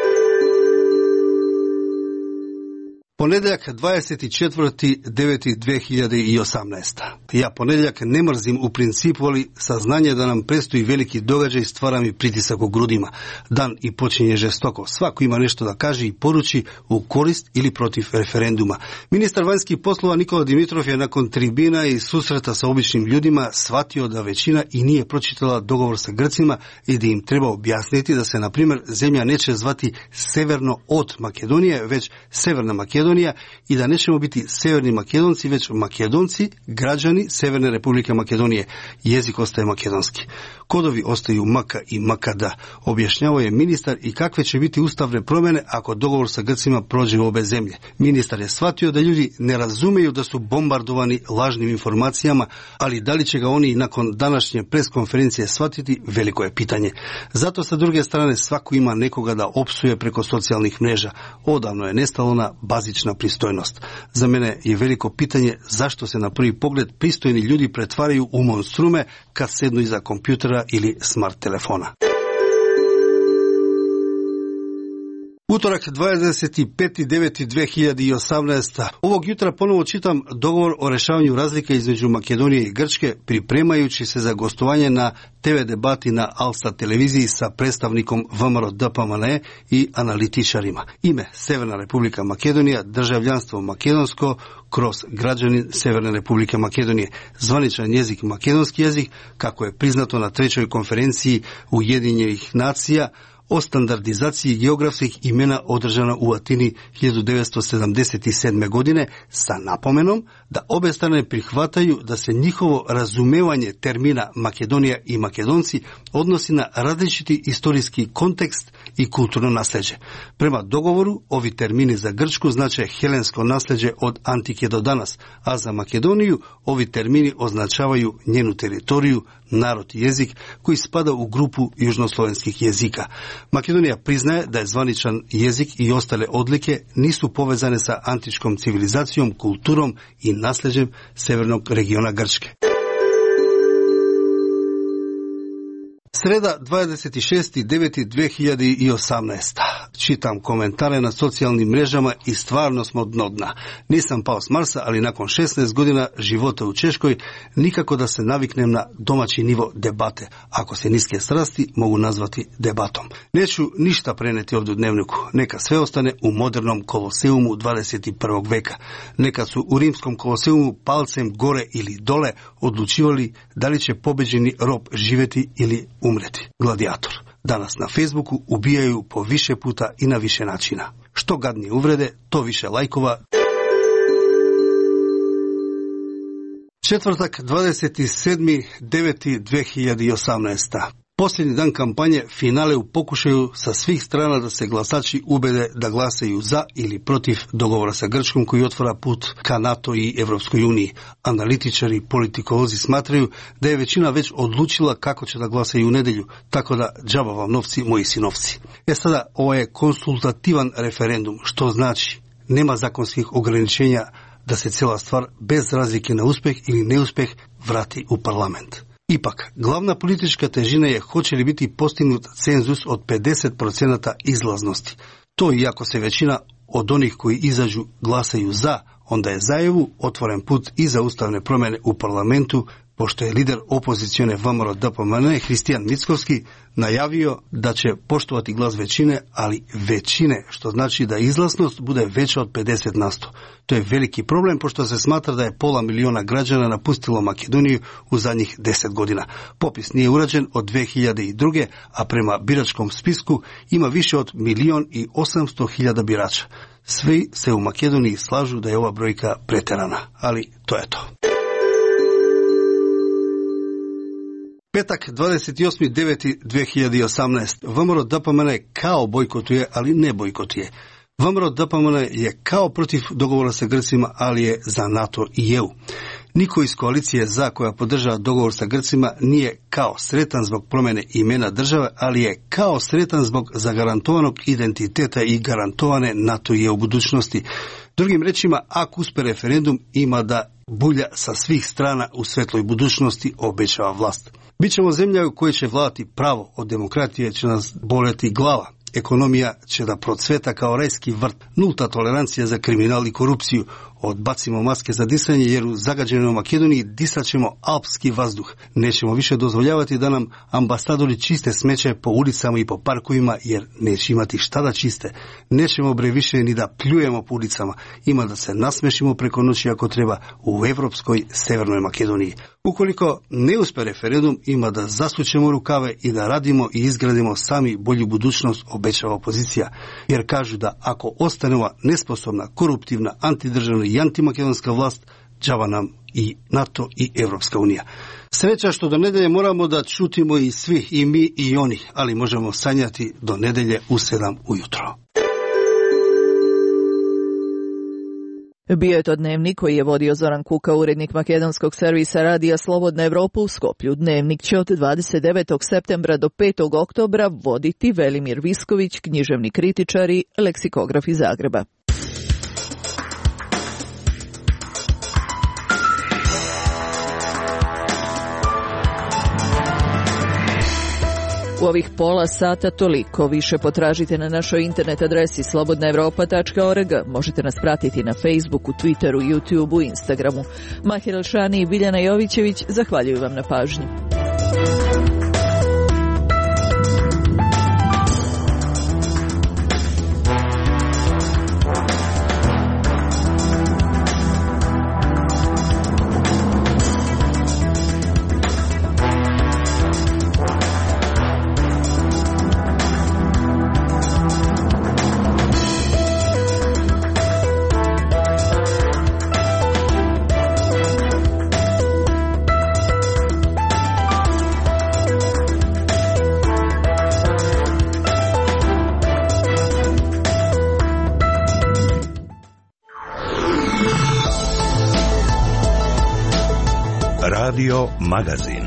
Ponedjeljak dvadeset četvrti deveti dve hiljade osamnaeste. Ja ponedjeljak ne mrzim u principu, ali saznanje da nam predstoji veliki događaj stvara mi pritisak u grudima. Dan i počinje žestoko. Svako ima nešto da kaže i poruči u korist ili protiv referenduma. Ministar vanjskih poslova Nikola Dimitrov je nakon tribina i susreta sa običnim ljudima shvatio da većina i nije pročitala dogovor sa Grcima i da im treba objasniti da se, na primjer, zemlja neće zvati severno od Makedonije, već Severna Makedonija, i da nećemo biti severni Makedonci, već Makedonci, građani Severne Republike Makedonije. Jezik ostaje makedonski. Kodovi ostaju maka i makada, objašnjavao je ministar, i kakve će biti ustavne promjene ako dogovor sa Grcima prođe u obe zemlje. Ministar je shvatio da ljudi ne razumeju da su bombardovani lažnim informacijama, ali da li će ga oni nakon današnje preskonferencije shvatiti, veliko je pitanje. Zato sa druge strane svako ima nekoga da opsuje preko socijalnih mreža. Odavno je nestalo na bazična pristojnost. Za mene je veliko pitanje zašto se na prvi pogled pristojni ljudi pretvaraju u monstrume kad sednu iza kompjutera ili smart telefona. Utorak dvadeset peti deveti dve hiljade osamnaeste. Ovog jutra ponovo čitam dogovor o rešavanju razlika između Makedonije i Grčke, pripremajući se za gostovanje na te ve debati na Alsa televiziji sa predstavnikom V M R O D P M N i analitičarima. Ime Severna Republika Makedonija, državljanstvo makedonsko kroz građanin Severne Republike Makedonije, zvaničan jezik makedonski jezik, kako je priznato na trećoj konferenciji Ujedinjenih nacija o standardizaciji geografskih imena održana u Atini hiljadu devetsto sedamdeset sedme. godine sa napomenom da obe strane prihvataju da se njihovo razumevanje termina Makedonija i Makedonci odnosi na različiti istorijski kontekst i kulturno nasleđe. Prema dogovoru, ovi termini za Grčku znače helensko nasleđe od antike do danas, a za Makedoniju ovi termini označavaju njenu teritoriju, narod i jezik koji spada u grupu južnoslovenskih jezika. Makedonija priznaje da je zvaničan jezik i ostale odlike nisu povezane sa antičkom civilizacijom, kulturom i nasleđem severnog regiona Grčke. Sreda dvadeset šesti deveti dve hiljade osamnaeste. Čitam komentare na socijalnim mrežama i stvarno smo dno dna. Nisam pao s Marsa, ali nakon šesnaest godina života u Češkoj nikako da se naviknem na domaći nivo debate. Ako se niske strasti mogu nazvati debatom. Neću ništa preneti ovdje u dnevniku. Neka sve ostane u modernom koloseumu dvadeset prvog veka. Neka su u rimskom koloseumu palcem gore ili dole odlučivali da li će pobeđeni rob živjeti ili umreti. Gladijator. Danas na Facebooku ubijaju po više puta i na više načina. Što gadnije uvrede, to više lajkova. Četvrtak dvadeset sedmi deveti dve hiljade osamnaeste. Posljednji dan kampanje, finale u pokušaju sa svih strana da se glasači ubede da glasaju za ili protiv dogovora sa Grčkom koji otvara put ka NATO i Evropskoj uniji. Analitičari i politikolozi smatraju da je većina već odlučila kako će da glasaju u nedjelju, tako da džaba vam novci, moji sinovci. E sada, ovo je konsultativan referendum, što znači nema zakonskih ograničenja da se cijela stvar bez razlike na uspjeh ili neuspjeh vrati u parlament. Ipak, glavna politička težina je hoće li biti postignut cenzus od pedeset procenata izlaznosti. To iako se većina od onih koji izađu glasaju za, onda je za E U otvoren put i za ustavne promjene u parlamentu, pošto je lider opozicione V M R O D P M N Hristijan Mickovski najavio da će poštovati glas većine, ali većine, što znači da izlaznost bude veća od pedeset posto. To je veliki problem, pošto se smatra da je pola miliona građana napustilo Makedoniju u zadnjih deset godina. Popis nije urađen od dve hiljade druge. a prema biračkom spisku ima više od milion i osamsto hiljada birača. Svi se u Makedoniji slažu da je ova brojka preterana, ali to je to. Petak dvadeset osmi deveti dve hiljade osamnaeste. V M R O D P M N kao bojkotuje, ali ne bojkotuje. V M R O D P M N je kao protiv dogovora sa Grcima, ali je za NATO i E U. Niko iz koalicije za koja podržava dogovor sa Grcima nije kao sretan zbog promjene imena države, ali je kao sretan zbog zagarantovanog identiteta i garantovane NATO i E U budućnosti. Drugim rečima, ako uspe referendum, ima da bulja sa svih strana u svetloj budućnosti, obećava vlast. Bićemo zemlja u kojoj će vladati pravo, od demokratije će nas boleti glava. Ekonomija će da procveta kao rajski vrt, nulta tolerancija za kriminal i korupciju. Odbacimo maske za disanje jer u zagađenoj Makedoniji disat ćemo alpski vazduh. Nećemo više dozvoljavati da nam ambasadori čiste smeće po ulicama i po parkovima jer neće imati šta da čiste. Nećemo bre više ni da pljujemo po ulicama. Ima da se nasmešimo preko noći ako treba u evropskoj severnoj Makedoniji. Ukoliko ne uspe referendum, ima da zasučemo rukave i da radimo i izgradimo sami bolju budućnost, obećava opozicija. Jer kažu da ako ostane ova nesposobna, koruptivna, antidržavna i antimakedonska vlast, džava nam i NATO i Evropska unija. Sreća što do nedelje moramo da čutimo i svi, i mi i oni, ali možemo sanjati do nedelje u sedam ujutro. Bio je to dnevnik koji je vodio Zoran Kuka, urednik makedonskog servisa Radija Slobodna Evropa u Skoplju. Dnevnik će od dvadeset devetog septembra do petog oktobra voditi Velimir Visković, književni kritičar i leksikograf iz Zagreba. U ovih pola sata toliko. Više potražite na našoj internet adresi slobodna evropa tačka org. Možete nas pratiti na Facebooku, Twitteru, YouTubeu, Instagramu. Mahir Elšani i Biljana Jovićević zahvaljuju vam na pažnji. Radio Magazin.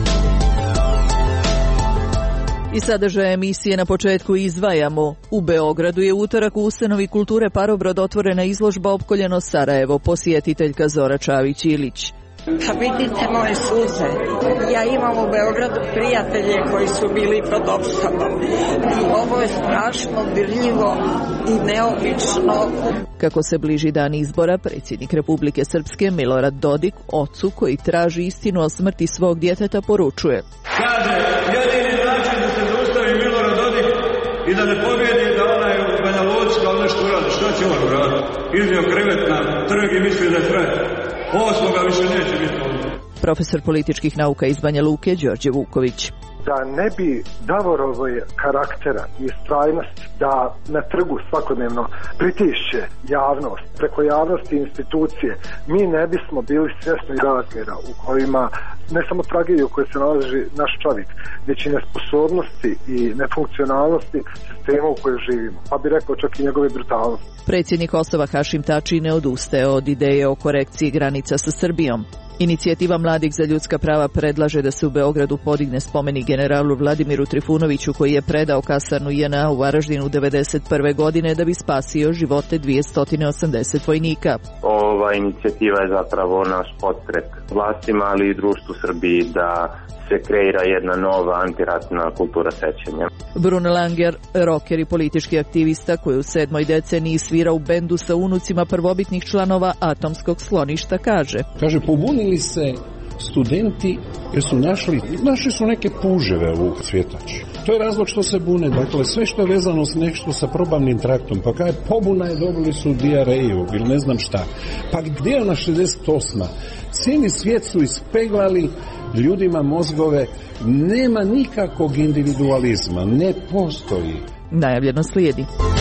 I sadržaje emisije na početku izdvajamo. U Beogradu je utorak u ustanovi kulture Parobrod otvorena izložba Opkoljeno Sarajevo, posjetiteljka Zora Čavić-Ilić. Pa vidite moje suze. Ja imam u Beogradu prijatelje koji su bili pod opsadom. I ovo je strašno dirljivo i neobično. Kako se bliži dan izbora, predsjednik Republike Srpske Milorad Dodik, ocu koji traži istinu o smrti svog djeteta, poručuje. Kaže, jedini način da se zaustavi Milorad Dodik i da ne pobjedi da onaj u Banja Luci kao nešto uradi. Šta će on uraditi? Iznio krevet na trg i misli da je kraj. Osmoga više neće biti ovdje. Profesor političkih nauka iz Banja Luke, Đorđe Vuković. Da ne bi Davorovoj karaktera i istrajnost da na trgu svakodnevno pritišće javnost, preko javnosti i institucije, mi ne bismo bili svjesni razmjera u kojima ne samo tragediju u kojoj se nalazi naš čovjek, već i nesposobnosti i nefunkcionalnosti sistema u kojoj živimo, pa bi rekao čak i njegove brutalnosti. Predsjednik Kosova Hašim Tači ne odustaje od ideje o korekciji granica sa Srbijom. Inicijativa Mladih za ljudska prava predlaže da se u Beogradu podigne spomenik generalu Vladimiru Trifunoviću koji je predao kasarnu J N A u Varaždinu devedeset prve godine da bi spasio živote dvjesto osamdeset vojnika. Ova inicijativa je zapravo naš podstrek vlastima, ali i društvu Srbiji da se kreira jedna nova antiratna kultura sećanja. Bruno Langer, roker i politički aktivista koji u sedmoj deceniji svira u bendu sa unucima prvobitnih članova atomskog skloništa, kaže. Kaže, pobunili se studenti jer su našli, našli su neke puževe u cvjetači. To je razlog što se bune. Dakle, sve što je vezano s nešto sa probavnim traktom, pa kaj pobuna je, dobili su dijareju ili ne znam šta. Pa gdje je ona šezdeset osma? Cijeli svijet su ispeglali ljudima mozgove, nema nikakvog individualizma, ne postoji. Najavljeno slijedi.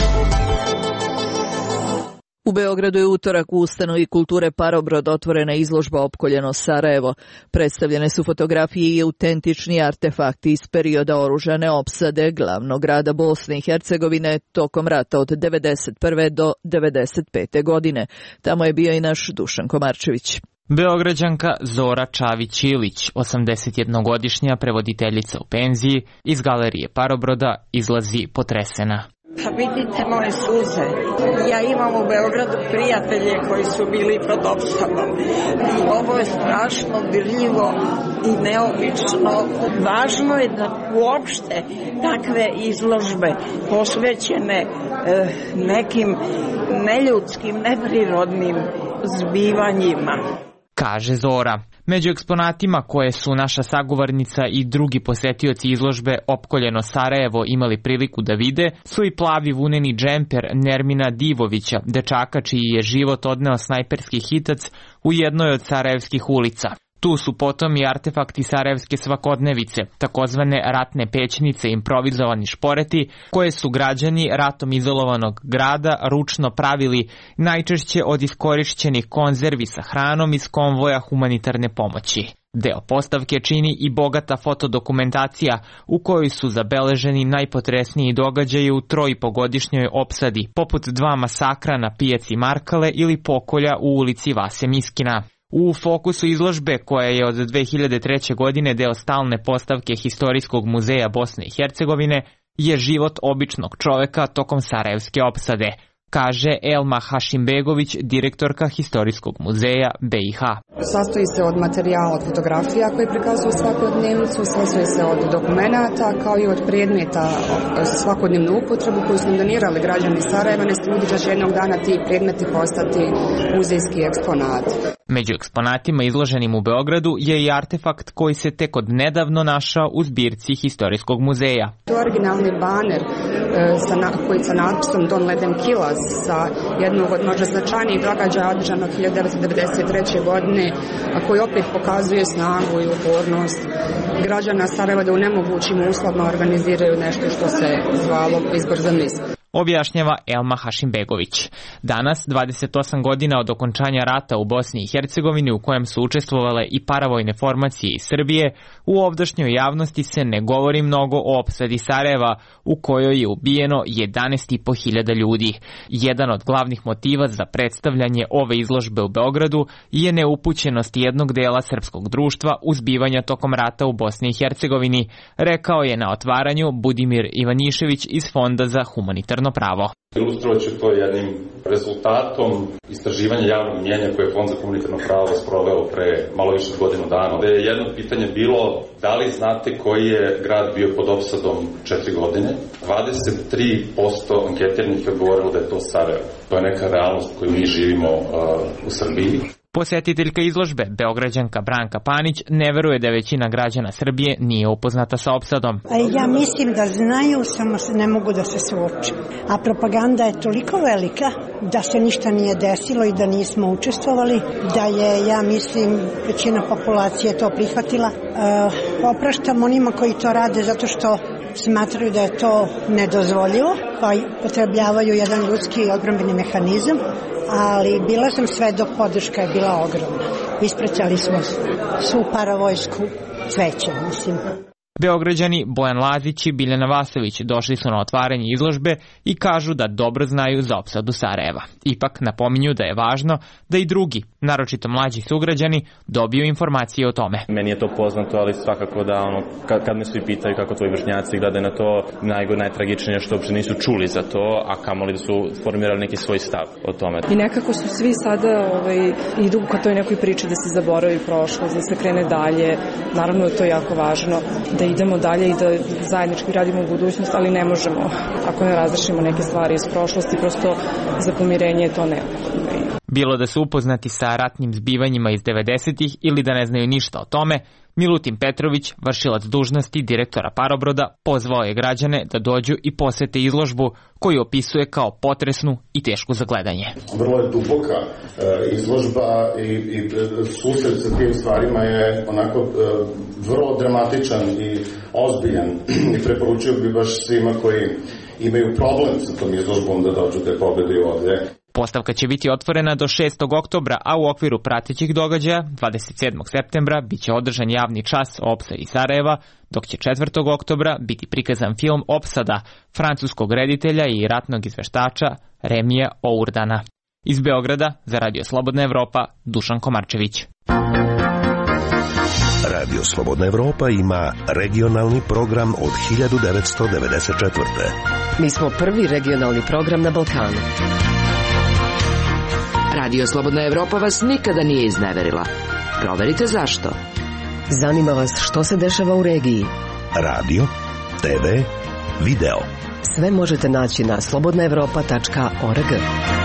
U Beogradu je utorak u ustanovi kulture Parobrod otvorena izložba Opkoljeno Sarajevo. Predstavljene su fotografije i autentični artefakti iz perioda oružane opsade glavnog grada Bosne i Hercegovine tokom rata od devedeset prve do devedeset pete godine. Tamo je bio i naš Dušan Komarčević. Beograđanka Zora Čavić-Ilić, osamdesetjednogodišnja prevoditeljica u penziji, iz galerije Parobroda izlazi potresena. Pa vidite moje suze. Ja imam u Beogradu prijatelje koji su bili pod opsadom. I ovo je strašno dirljivo i neobično. Važno je da uopšte takve izložbe posvećene eh, nekim neljudskim, neprirodnim zbivanjima, kaže Zora. Među eksponatima koje su naša sagovornica i drugi posetioci izložbe Opkoljeno Sarajevo imali priliku da vide su i plavi vuneni džemper Nermina Divovića, dečaka čiji je život odneo snajperski hitac u jednoj od sarajevskih ulica. Tu su potom i artefakti sarajevske svakodnevice, takozvane ratne pećnice, improvizovani šporeti, koje su građani ratom izolovanog grada ručno pravili, najčešće od iskorišćenih konzervi sa hranom iz konvoja humanitarne pomoći. Deo postavke čini i bogata fotodokumentacija u kojoj su zabeleženi najpotresniji događaji u trojipogodišnjoj opsadi, poput dva masakra na pijaci Markale ili pokolja u ulici Vase Miskina. U fokusu izložbe, koja je od dve hiljade treće. godine deo stalne postavke Historijskog muzeja Bosne i Hercegovine, je život običnog čoveka tokom sarajevske opsade, kaže Elma Hašimbegović, direktorka Historijskog muzeja B i H. Sastoji se od materijala, od fotografija koje prikazuju svakodnevnicu, sastoji se od dokumenata kao i od predmeta za svakodnevnu upotrebu koju su nam donirali građani Sarajeva, ne se ljudi da će jednog dana ti predmeti postati muzejski eksponat. Među eksponatima izloženim u Beogradu je i artefakt koji se tek od nedavno našao u zbirci Historijskog muzeja. To je originalni baner e, sa, na, koji sa natpisom Don't let them kill us, sa jednog od možda značajnijih događaja održanog hiljadu devetsto devedeset treće. godine, a koji opet pokazuje snagu i upornost građana Sarajeva da u nemogućim uslovima organiziraju nešto što se zvalo izbor za mis. objašnjava Elma Hašimbegović. Danas, dvadeset osam godina od okončanja rata u Bosni i Hercegovini u kojem su učestvovale i paravojne formacije iz Srbije, u ovdašnjoj javnosti se ne govori mnogo o opsadi Sarajeva u kojoj je ubijeno jedanaest i po hiljada ljudi. Jedan od glavnih motiva za predstavljanje ove izložbe u Beogradu je neupućenost jednog dela srpskog društva u zbivanja tokom rata u Bosni i Hercegovini, rekao je na otvaranju Budimir Ivanišević iz Fonda za humanitarno pravo. Ilustrovat ću to jednim rezultatom istraživanja javnog mnjenja koje je Fond za humanitarno pravo sproveo pre malo više od godinu dana. Da je jedno pitanje bilo da li znate koji je grad bio pod opsadom četiri godine. dvadeset tri posto anketiranih je odgovorilo da je to Sarajevo. To je neka realnost koju mi živimo uh, u Srbiji. Posjetiteljka izložbe, Beograđanka Branka Panić, ne veruje da većina građana Srbije nije upoznata sa opsadom. Ja mislim da znaju, samo se ne mogu da se suoče. A propaganda je toliko velika da se ništa nije desilo i da nismo učestvovali, da je, ja mislim, većina populacije to prihvatila. E, opraštam onima koji to rade zato što smatraju da je to nedozvoljivo, pa potrebljavaju jedan ljudski odbrambeni mehanizam, ali bila sam svedok, podrška je bila ogromna. Ispraćali smo svu paravojsku cveće, mislim. Beograđani Bojan Lazić i Biljana Vasović došli su na otvaranje izložbe i kažu da dobro znaju za opsadu Sarajeva. Ipak napominju da je važno da i drugi, naročito mlađi sugrađani, dobiju informacije o tome. Meni je to poznato, ali svakako da ono, kad, kad me svi pitaju kako tvoji vršnjaci gledaju na to, najgore, najtragičnije što uopšte nisu čuli za to, a kamoli da su formirali neki svoj stav o tome. I nekako su svi sada ovaj, idu ka toj nekoj priči da se zaboravi prošlost, da se krene dalje. Naravno da to je jako važno, da idemo dalje i da zajednički radimo u budućnost, ali ne možemo ako ne razrešimo neke stvari iz prošlosti, prosto za pomirenje je to neophodno. Bilo da su upoznati sa ratnim zbivanjima iz devedesetih ili da ne znaju ništa o tome, Milutin Petrović, vršilac dužnosti direktora Parobroda, pozvao je građane da dođu i posete izložbu koju opisuje kao potresnu i tešku za gledanje. Vrlo je duboka e, izložba i, i susret sa tim stvarima je onako e, vrlo dramatičan i ozbiljan i preporučio bi baš svima koji imaju problem sa tom izložbom da dođu da je pogledaju ovdje. Postavka će biti otvorena do šestog oktobra, a u okviru pratećih događaja dvadeset sedmog septembra biće održan javni čas o opsadi Sarajeva, dok će četvrtog oktobra biti prikazan film Opsada francuskog reditelja i ratnog izveštača Remija Ourdana. Iz Beograda za Radio Slobodna Evropa, Dušan Komarčević. Radio Slobodna Evropa ima regionalni program od hiljadu devetsto devedeset četvrte. Mi smo prvi regionalni program na Balkanu. Radio Slobodna Evropa vas nikada nije izneverila. Proverite zašto. Zanima vas što se dešava u regiji. Radio, te ve, video. Sve možete naći na slobodna evropa tačka org.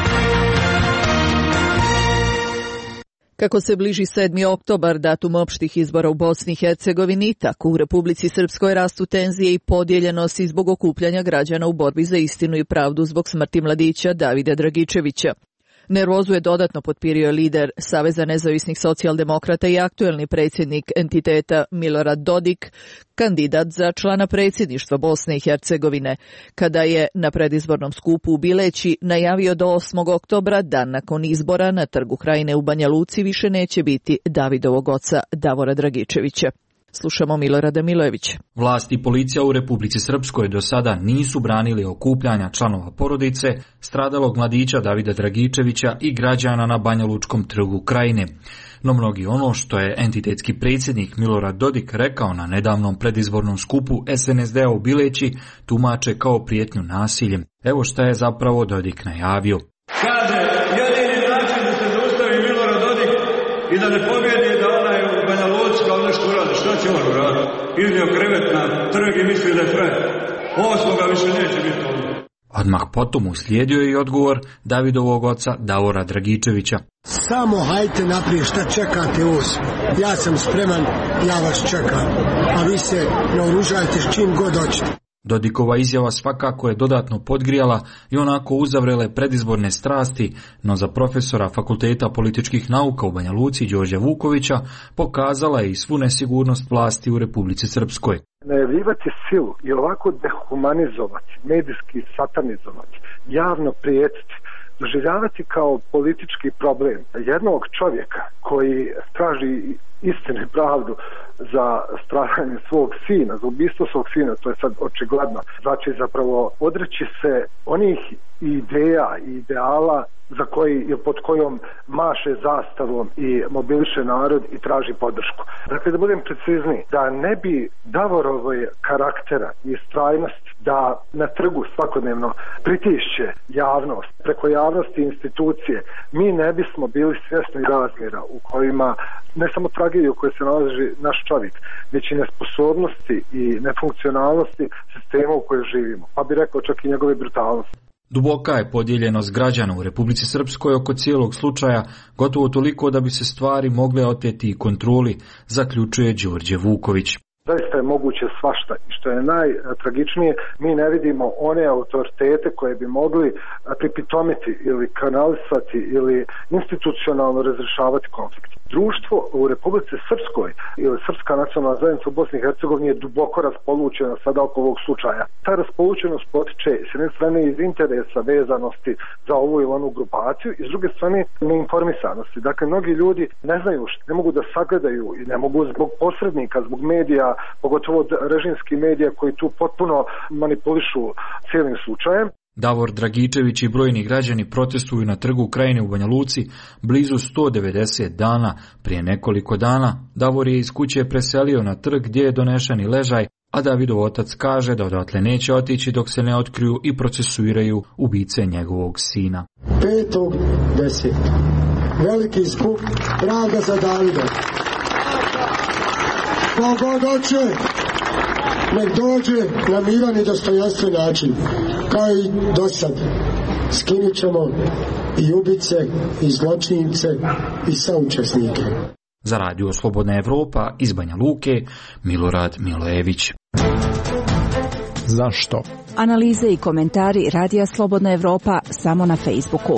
Kako se bliži sedmi oktobar, datum opštih izbora u Bosni i Hercegovini, tako u Republici Srpskoj rastu tenzije i podijeljenosti zbog okupljanja građana u borbi za istinu i pravdu zbog smrti mladića Davida Dragičevića. Nervozu je dodatno potpirio lider Saveza nezavisnih socijaldemokrata i aktuelni predsjednik entiteta Milorad Dodik, kandidat za člana predsjedništva Bosne i Hercegovine, kada je na predizbornom skupu u Bileći najavio do osmog oktobra, dan nakon izbora na Trgu Krajine u Banja Luci, više neće biti Davidovog oca Davora Dragičevića. Slušamo Milorada Milojevića. Vlast i policija u Republici Srpskoj do sada nisu branili okupljanja članova porodice stradalog mladića Davida Dragičevića i građana na Banjalučkom trgu Krajine. No mnogi ono što je entitetski predsjednik Milorad Dodik rekao na nedavnom predizbornom skupu es en es de-a u Bileći tumače kao prijetnju nasiljem. Evo šta je zapravo Dodik najavio. Kaže, jedini način da se zaustavi Milorad Dodik i da ne pobjedi da ona je u Banja Luci kao nešto uradi. Šta će on uraditi? Iznio krevet na trg i misli da je fred. Osmoga više neće biti ovdje. Odmah potom uslijedio je i odgovor Davidovog oca Davora Dragičevića. Samo hajte naprijed, šta čekate osmo? Ja sam spreman, ja vas čekam. A vi se naoružajte s čim god hoćete. Dodikova izjava svakako je dodatno podgrijala i onako uzavrele predizborne strasti, no za profesora Fakulteta političkih nauka u Banja Luci Đorđa Vukovića pokazala je i svu nesigurnost vlasti u Republici Srpskoj. Najavljivati silu i ovako dehumanizovati, medijski satanizovati, javno prijetiti, doživljavati kao politički problem jednog čovjeka koji traži istinu i pravdu za stradanje svog sina, za ubistvo svog sina, to je sad očigledno. Znači zapravo odreći se onih ideja i ideala za koji, pod kojom maše zastavom i mobiliše narod i traži podršku. Dakle, da budem precizniji, da ne bi Davorovoj karaktera i strajnost da na trgu svakodnevno pritišće javnost, preko javnosti i institucije, mi ne bismo bili svjesni razmjera u kojima, ne samo tragediju u kojoj se nalazi naš čovjek, već i nesposobnosti i nefunkcionalnosti sistema u kojoj živimo. Pa bi rekao čak i njegove brutalnosti. Duboka je podijeljenost građana u Republici Srpskoj oko cijelog slučaja, gotovo toliko da bi se stvari mogle oteti i kontroli, zaključuje Đorđe Vuković. Zaista je moguće svašta i što je najtragičnije, mi ne vidimo one autoritete koje bi mogli pripitomiti ili kanalisati ili institucionalno razrješavati konflikt. Društvo u Republici Srpskoj ili Srpska nacionalna zajednica u Bosni i Hercegovini je duboko raspolučena sada oko ovog slučaja. Ta raspolučenost potiče s jedne strane iz interesa vezanosti za ovu ili onu grupaciju i s druge strane neinformisanosti. Dakle, mnogi ljudi ne znaju, ne mogu da sagledaju i ne mogu zbog posrednika, zbog medija, pogotovo režimskih medija koji tu potpuno manipulišu cijelim slučajem. Davor Dragičević i brojni građani protestuju na trgu Krajine u Banja Luci blizu sto devedeset dana. Prije nekoliko dana Davor je iz kuće preselio na trg gdje je donešen i ležaj, a Davidov otac kaže da odatle neće otići dok se ne otkriju i procesuiraju ubice njegovog sina. Petog desetog veliki skup Praga za Davida. Kogod hoće, nek dođe na miran i dostojanstven način, kao i do sad. Skinit ćemo i ubice, i zločince, i saučesnike. Za Radio Slobodna Evropa iz Banja Luke, Milorad Milojević. Zašto? Analize i komentari Radija Slobodna Evropa samo na Facebooku.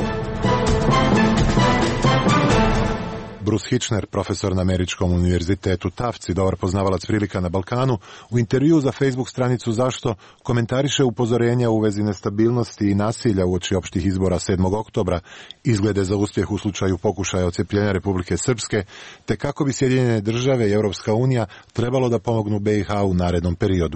Bruce Hitchner, profesor na Američkom univerzitetu Tufts i dobar poznavalac prilika na Balkanu, u intervju za Facebook stranicu Zašto komentariše upozorenja u vezi nestabilnosti i nasilja uoči opštih izbora sedmog oktobra, izglede za uspjeh u slučaju pokušaja odcepljenja Republike Srpske, te kako bi Sjedinjene države i Europska unija trebalo da pomognu B i H u narednom periodu.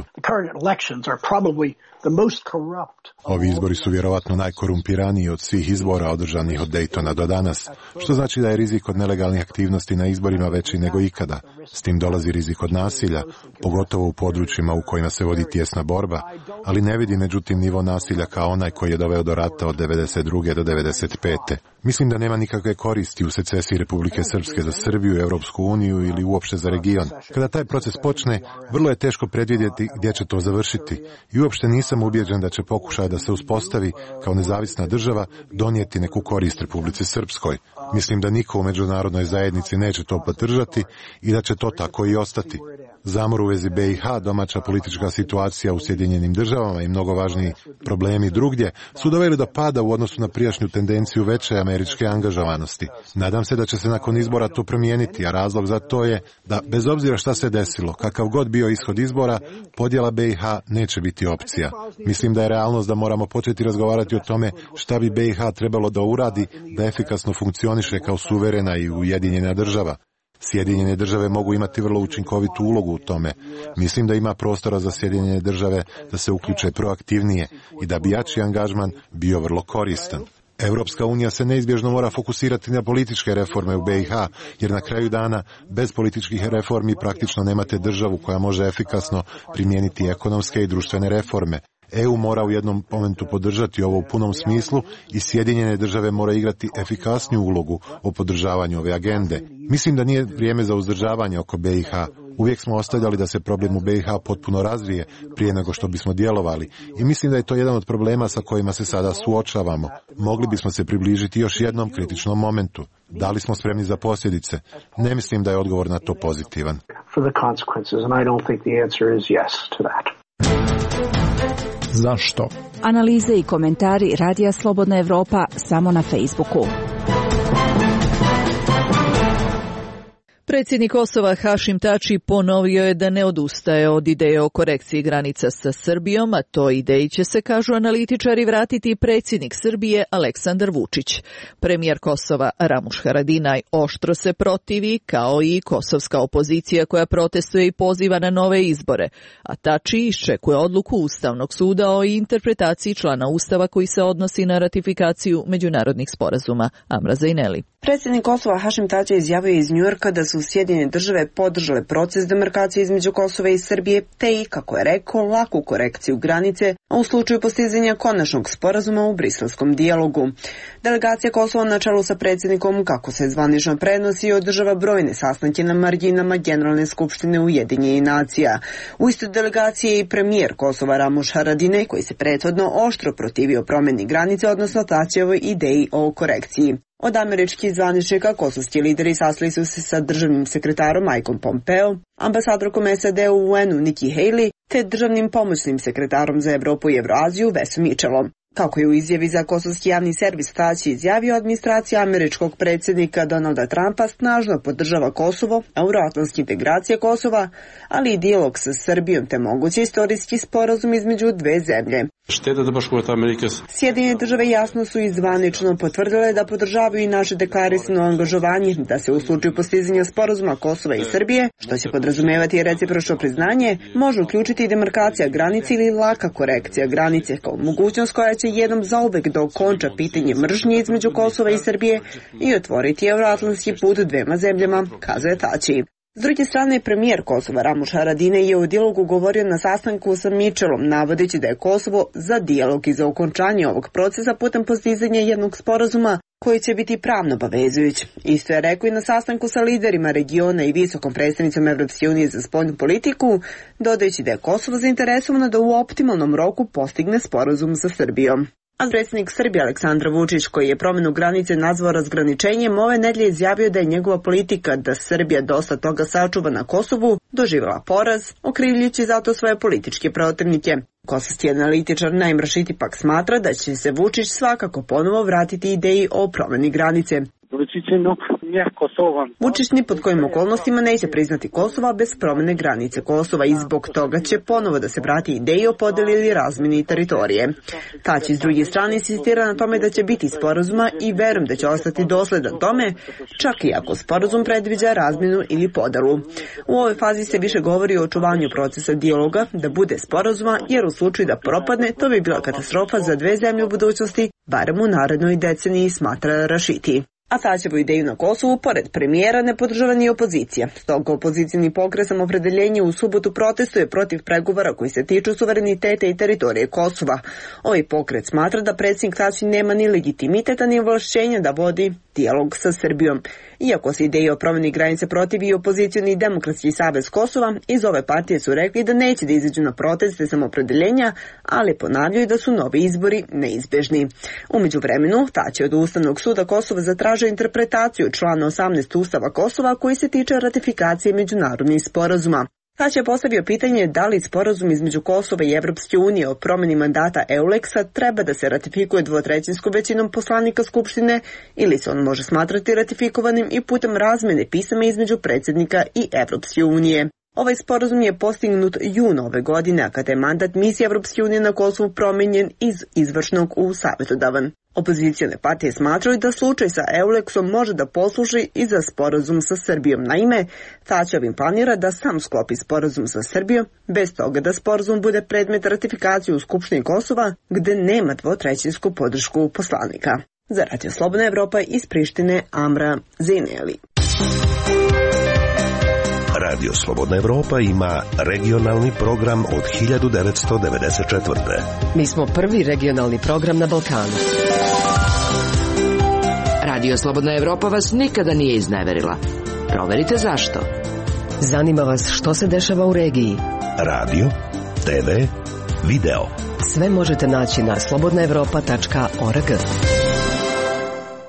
Ovi izbori su vjerovatno najkorumpiraniji od svih izbora održanih od Daytona do danas, što znači da je rizik od nelegalnih aktivnosti na izborima veći nego ikada. S tim dolazi rizik od nasilja, pogotovo u područjima u kojima se vodi tijesna borba, ali ne vidi međutim nivo nasilja kao onaj koji je doveo do rata od devedeset druge do devedeset pete. Mislim da nema nikakve koristi u secesiji Republike Srpske za Srbiju, Europsku uniju ili uopšte za region. Kada taj proces počne, vrlo je teško predvidjeti gdje će to završiti i uopšte nisam ubjeđen da će pokušaj da se uspostavi kao nezavisna država donijeti neku korist Republici Srpskoj. Mislim da niko u međunarodnoj zajednici neće to podržati i da će to tako i ostati. Zamor u vezi B i H, domaća politička situacija u Sjedinjenim državama i mnogo važniji problemi drugdje su doveli do pada u odnosu na prijašnju tendenciju veće američke angažovanosti. Nadam se da će se nakon izbora to promijeniti, a razlog za to je da, bez obzira šta se desilo, kakav god bio ishod izbora, podjela B i H neće biti opcija. Mislim da je realnost da moramo početi razgovarati o tome šta bi B i H trebalo da uradi da efikasno funkcioniše kao suverena i ujedinjena država. Sjedinjene države mogu imati vrlo učinkovitu ulogu u tome. Mislim da ima prostora za Sjedinjene države da se uključe proaktivnije i da bi jači angažman bio vrlo koristan. Europska unija se neizbježno mora fokusirati na političke reforme u B i H, jer na kraju dana bez političkih reformi praktično nemate državu koja može efikasno primijeniti ekonomske i društvene reforme. E U mora u jednom momentu podržati ovo u punom smislu i Sjedinjene države mora igrati efikasniju ulogu u podržavanju ove agende. Mislim da nije vrijeme za uzdržavanje oko B i H. Uvijek smo ostavljali da se problem u B i H potpuno razvije prije nego što bismo djelovali i mislim da je to jedan od problema sa kojima se sada suočavamo. Mogli bismo se približiti još jednom kritičnom momentu. Da li smo spremni za posljedice? Ne mislim da je odgovor na to pozitivan. zašto. Analize i komentari Radija Slobodna Evropa samo na Facebooku. Predsjednik Kosova Hašim Tači ponovio je da ne odustaje od ideje o korekciji granica sa Srbijom, a to ideji će se, kažu analitičari, vratiti predsjednik Srbije Aleksandar Vučić. Premijer Kosova Ramuš Haradinaj oštro se protivi, kao i kosovska opozicija koja protestuje i poziva na nove izbore, a Tači iščekuje odluku Ustavnog suda o interpretaciji člana Ustava koji se odnosi na ratifikaciju međunarodnih sporazuma. Amra Zajneli. Predsjednik Kosova Hašim Tači izjavio iz Njujorka da su Sjedinjene države podržale proces demarkacije između Kosova i Srbije, te i, kako je rekao, laku korekciju granice, a u slučaju postizanja konačnog sporazuma u briselskom dijalogu. Delegacija Kosova na čelu sa predsjednikom, kako se zvanično prenosi, održava brojne sastanke na marginama Generalne skupštine Ujedinjenih nacija. U istoj delegaciji je i premijer Kosova Ramuš Haradinaj, koji se prethodno oštro protivio promjeni granice, odnosno Tačijevoj ideji o korekciji. Od američkih zvaničnika kosovski lideri sastali su se sa državnim sekretarom Mikeom Pompeo, ambasadorkom S A D u U N-u Nikki Haley, te državnim pomoćnim sekretarom za Evropu i Evroaziju Vesom Mitchellom. Kako je u izjavi za kosovski javni servis Tači izjavio, administracija američkog predsjednika Donalda Trumpa snažno podržava Kosovo, euroatlantske integracije Kosova, ali i dijalog sa Srbijom te mogući istorijski sporazum između dve zemlje. Sjedinjene države jasno su i zvanično potvrdile da podržavaju i naše deklarisano angažovanje da se u slučaju postizanja sporazuma Kosova i Srbije, što će podrazumevati recipročno priznanje, može uključiti i demarkacija granice ili laka korekcija granice kao mogućnost koja će jednom zauvek da okonča pitanje mržnje između Kosova i Srbije i otvoriti euroatlantski put dvema zemljama, kazuje Tači. S druge strane, premijer Kosova Ramuš Haradinaj je u dijalogu govorio na sastanku sa Mitchellom, navodeći da je Kosovo za dijalog i za okončanje ovog procesa putem postizanja jednog sporazuma koji će biti pravno obavezujuć. Isto je rekao i na sastanku sa liderima regiona i visokom predstavnicom Evropske unije za spoljnu politiku, dodajući da je Kosovo zainteresovano da u optimalnom roku postigne sporazum sa Srbijom. A predsjednik Srbije Aleksandar Vučić, koji je promjenu granice nazvao razgraničenjem, ove nedelje izjavio da je njegova politika da Srbija dosta toga sačuva na Kosovu doživjela poraz, okrivljujući zato svoje političke protivnike. Kosovski analitičar Naim Rašiti pak smatra da će se Vučić svakako ponovo vratiti ideji o promjeni granice. Vučić ni pod kojim okolnostima neće priznati Kosova bez promjene granice Kosova i zbog toga će ponovo da se vrati ideji o podeli ili razmjeni teritorije. Tači s druge strane insistira na tome da će biti sporazuma i verujem da će ostati dosledan tome, čak i ako sporazum predviđa razmjenu ili podelu. U ovoj fazi se više govori o očuvanju procesa dijaloga, da bude sporazuma, jer u slučaju da propadne, to bi bila katastrofa za dve zemlje u budućnosti, barem u narednoj deceniji, smatra Rašiti. A Tačevu ideju na Kosovu, pored premijera, ne podržava ni opozicija. Stoga opozicijni pokret Samoopredeljenje u subotu protestuje protiv pregovora koji se tiču suvereniteta i teritorije Kosova. Ovaj pokret smatra da predsjednik Tači nema ni legitimiteta ni ovlašćenja da vodi dijalog sa Srbijom. Iako se ideje o promjeni granice protivi i opozicioni Demokratski savez Kosova, iz ove partije su rekli da neće da izađu na proteste Samoopredeljenja, ali ponavljaju da su novi izbori neizbežni. U međuvremenu, Tači od Ustavnog suda Kosova zatražio interpretaciju člana osamnaest Ustava Kosova koji se tiče ratifikacije međunarodnih sporazuma. Tači je postavio pitanje da li sporazum između Kosova i Evropske unije o promjeni mandata Euleksa treba da se ratifikuje dvotrećinskom većinom poslanika Skupštine ili se on može smatrati ratifikovanim i putem razmjene pisama između predsjednika i Evropske unije. Ovaj sporazum je postignut juna ove godine, a kada je mandat misije Evropske unije na Kosovu promijenjen iz izvršnog u savjetodavan. Opozicijone partije smatraju da slučaj sa Euleksom može da posluži i za sporazum sa Srbijom. Naime, Tači ovim planira da sam sklopi sporazum sa Srbijom, bez toga da sporazum bude predmet ratifikacije u Skupštini Kosova, gde nema dvotrećinsku podršku poslanika. Za Radio Slobodna Evropa iz Prištine, Amra Zajneli. Radio Slobodna Evropa ima regionalni program od hiljadu devetsto devedeset četvrte. Mi smo prvi regionalni program na Balkanu. Radio Slobodna Evropa vas nikada nije izneverila. Proverite zašto. Zanima vas što se dešava u regiji. Radio, te ve, video. Sve možete naći na slobodna evropa tačka org.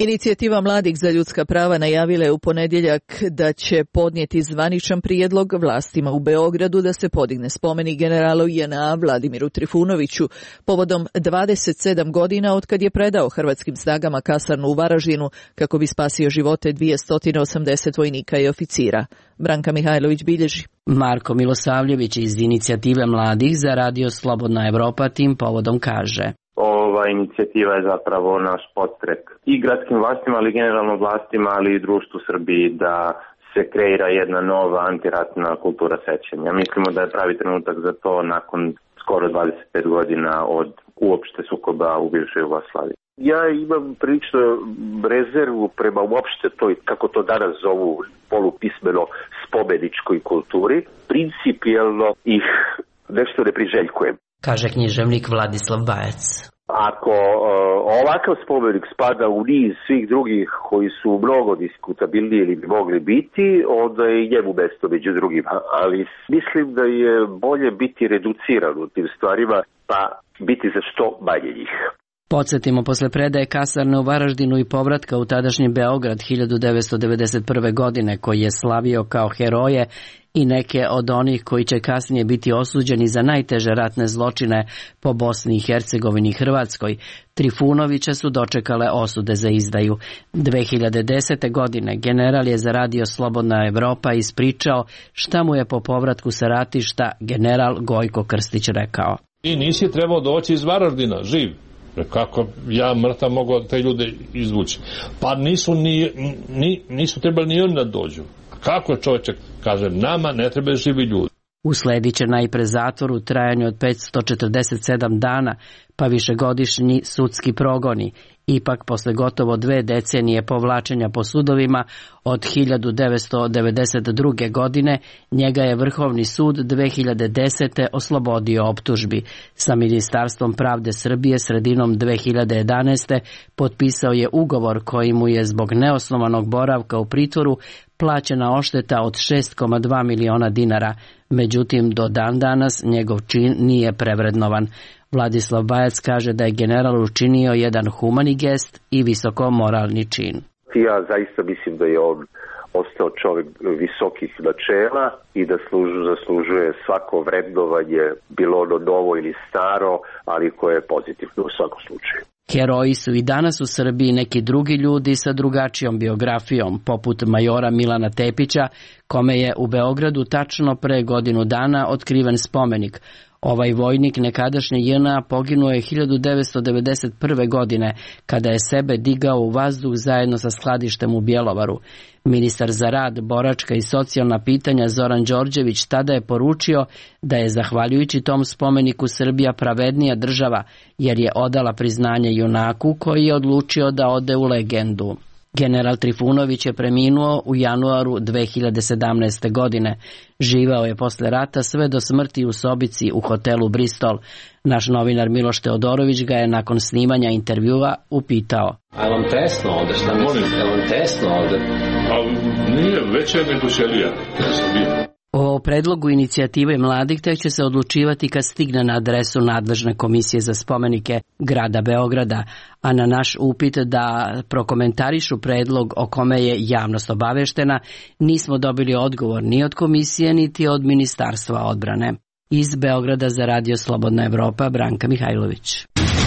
Inicijativa mladih za ljudska prava najavila je u ponedjeljak da će podnijeti zvaničan prijedlog vlastima u Beogradu da se podigne spomenik generalu J N A Vladimiru Trifunoviću povodom dvadeset sedam godina od kad je predao hrvatskim snagama kasarnu u Varaždinu kako bi spasio živote dvjesto osamdeset vojnika i oficira. Branka Mihajlović bilježi. Marko Milosavljević iz Inicijative mladih za Radio Slobodna Evropa tim povodom kaže: Ova inicijativa je zapravo naš podstrek i gradskim vlastima, ali generalno vlastima, ali i društvu Srbiji da se kreira jedna nova antiratna kultura sećanja. Mislimo da je pravi trenutak za to nakon skoro dvadeset pet godina od uopšte sukoba u bivšoj Jugoslaviji. Ja imam prilično rezervu prema uopšte toj, kako to danas zovu, polupismeno spomeničkoj kulturi. Principijelno ih nešto ne priželjkujem, kaže književnik Vladislav Bajac. Ako uh, ovakav spomenik spada u niz svih drugih koji su mnogo diskutabilni ili bi mogli biti, onda je i njemu mesto među drugima. Ali mislim da je bolje biti reduciran u tim stvarima, pa biti za što manje njih. Podsjetimo, posle predaje kasarne u Varaždinu i povratka u tadašnji Beograd hiljadu devetsto devedeset prve. godine, koji je slavio kao heroje i neke od onih koji će kasnije biti osuđeni za najteže ratne zločine po Bosni i Hercegovini i Hrvatskoj, Trifunovića su dočekale osude za izdaju. dve hiljade desete. godine general je za Radio Slobodna Evropa ispričao šta mu je po povratku sa ratišta general Gojko Krstić rekao. I nisi trebao doći iz Varaždina, živ. Kako ja mrtav mogu te ljude izvući? Pa nisu, ni, ni, nisu trebali ni oni da dođu. Kako je čovječek? Kaže, nama ne trebaju živi ljudi. Usledit će najpre zatvor u trajanju od petsto četrdeset sedam dana, pa višegodišnji sudski progoni. Ipak, posle gotovo dve decenije povlačenja po sudovima, od hiljadu devetsto devedeset druge. godine, njega je Vrhovni sud dve hiljade desete. oslobodio optužbi. Sa Ministarstvom pravde Srbije sredinom dve hiljade jedanaeste. potpisao je ugovor koji mu je zbog neosnovanog boravka u pritvoru plaćena odšteta od šest zarez dva miliona dinara. Međutim, do dan danas njegov čin nije prevrednovan. Vladislav Bajac kaže da je general učinio jedan humani gest i visoko moralni čin. Ja zaista mislim da je on ostao čovjek visokih načela i da služu, zaslužuje svako vrednovanje, bilo ono novo ili staro, ali koje je pozitivno u svakom slučaju. Heroji su i danas u Srbiji neki drugi ljudi sa drugačijom biografijom, poput majora Milana Tepića, kome je u Beogradu tačno pre godinu dana otkriven spomenik. Ovaj vojnik nekadašnje J N A poginuo je hiljadu devetsto devedeset prve. godine, kada je sebe digao u vazduh zajedno sa skladištem u Bjelovaru. Ministar za rad, boračka i socijalna pitanja Zoran Đorđević tada je poručio da je zahvaljujući tom spomeniku Srbija pravednija država, jer je odala priznanje junaku koji je odlučio da ode u legendu. General Trifunović je preminuo u januaru dve hiljade sedamnaeste. godine. Živao je posle rata sve do smrti u sobici u hotelu Bristol. Naš novinar Miloš Teodorović ga je nakon snimanja intervjua upitao. A vam tesno ovde, šta mislite, a vam tesno ovde? A nije, veće nego ćelija. Ja sam bio. O predlogu inicijative mladih tek će se odlučivati kad stigne na adresu nadležne komisije za spomenike grada Beograda, a na naš upit da prokomentarišu predlog o kome je javnost obaveštena, nismo dobili odgovor ni od komisije niti od Ministarstva odbrane. Iz Beograda za Radio Slobodna Evropa, Branka Mihajlović.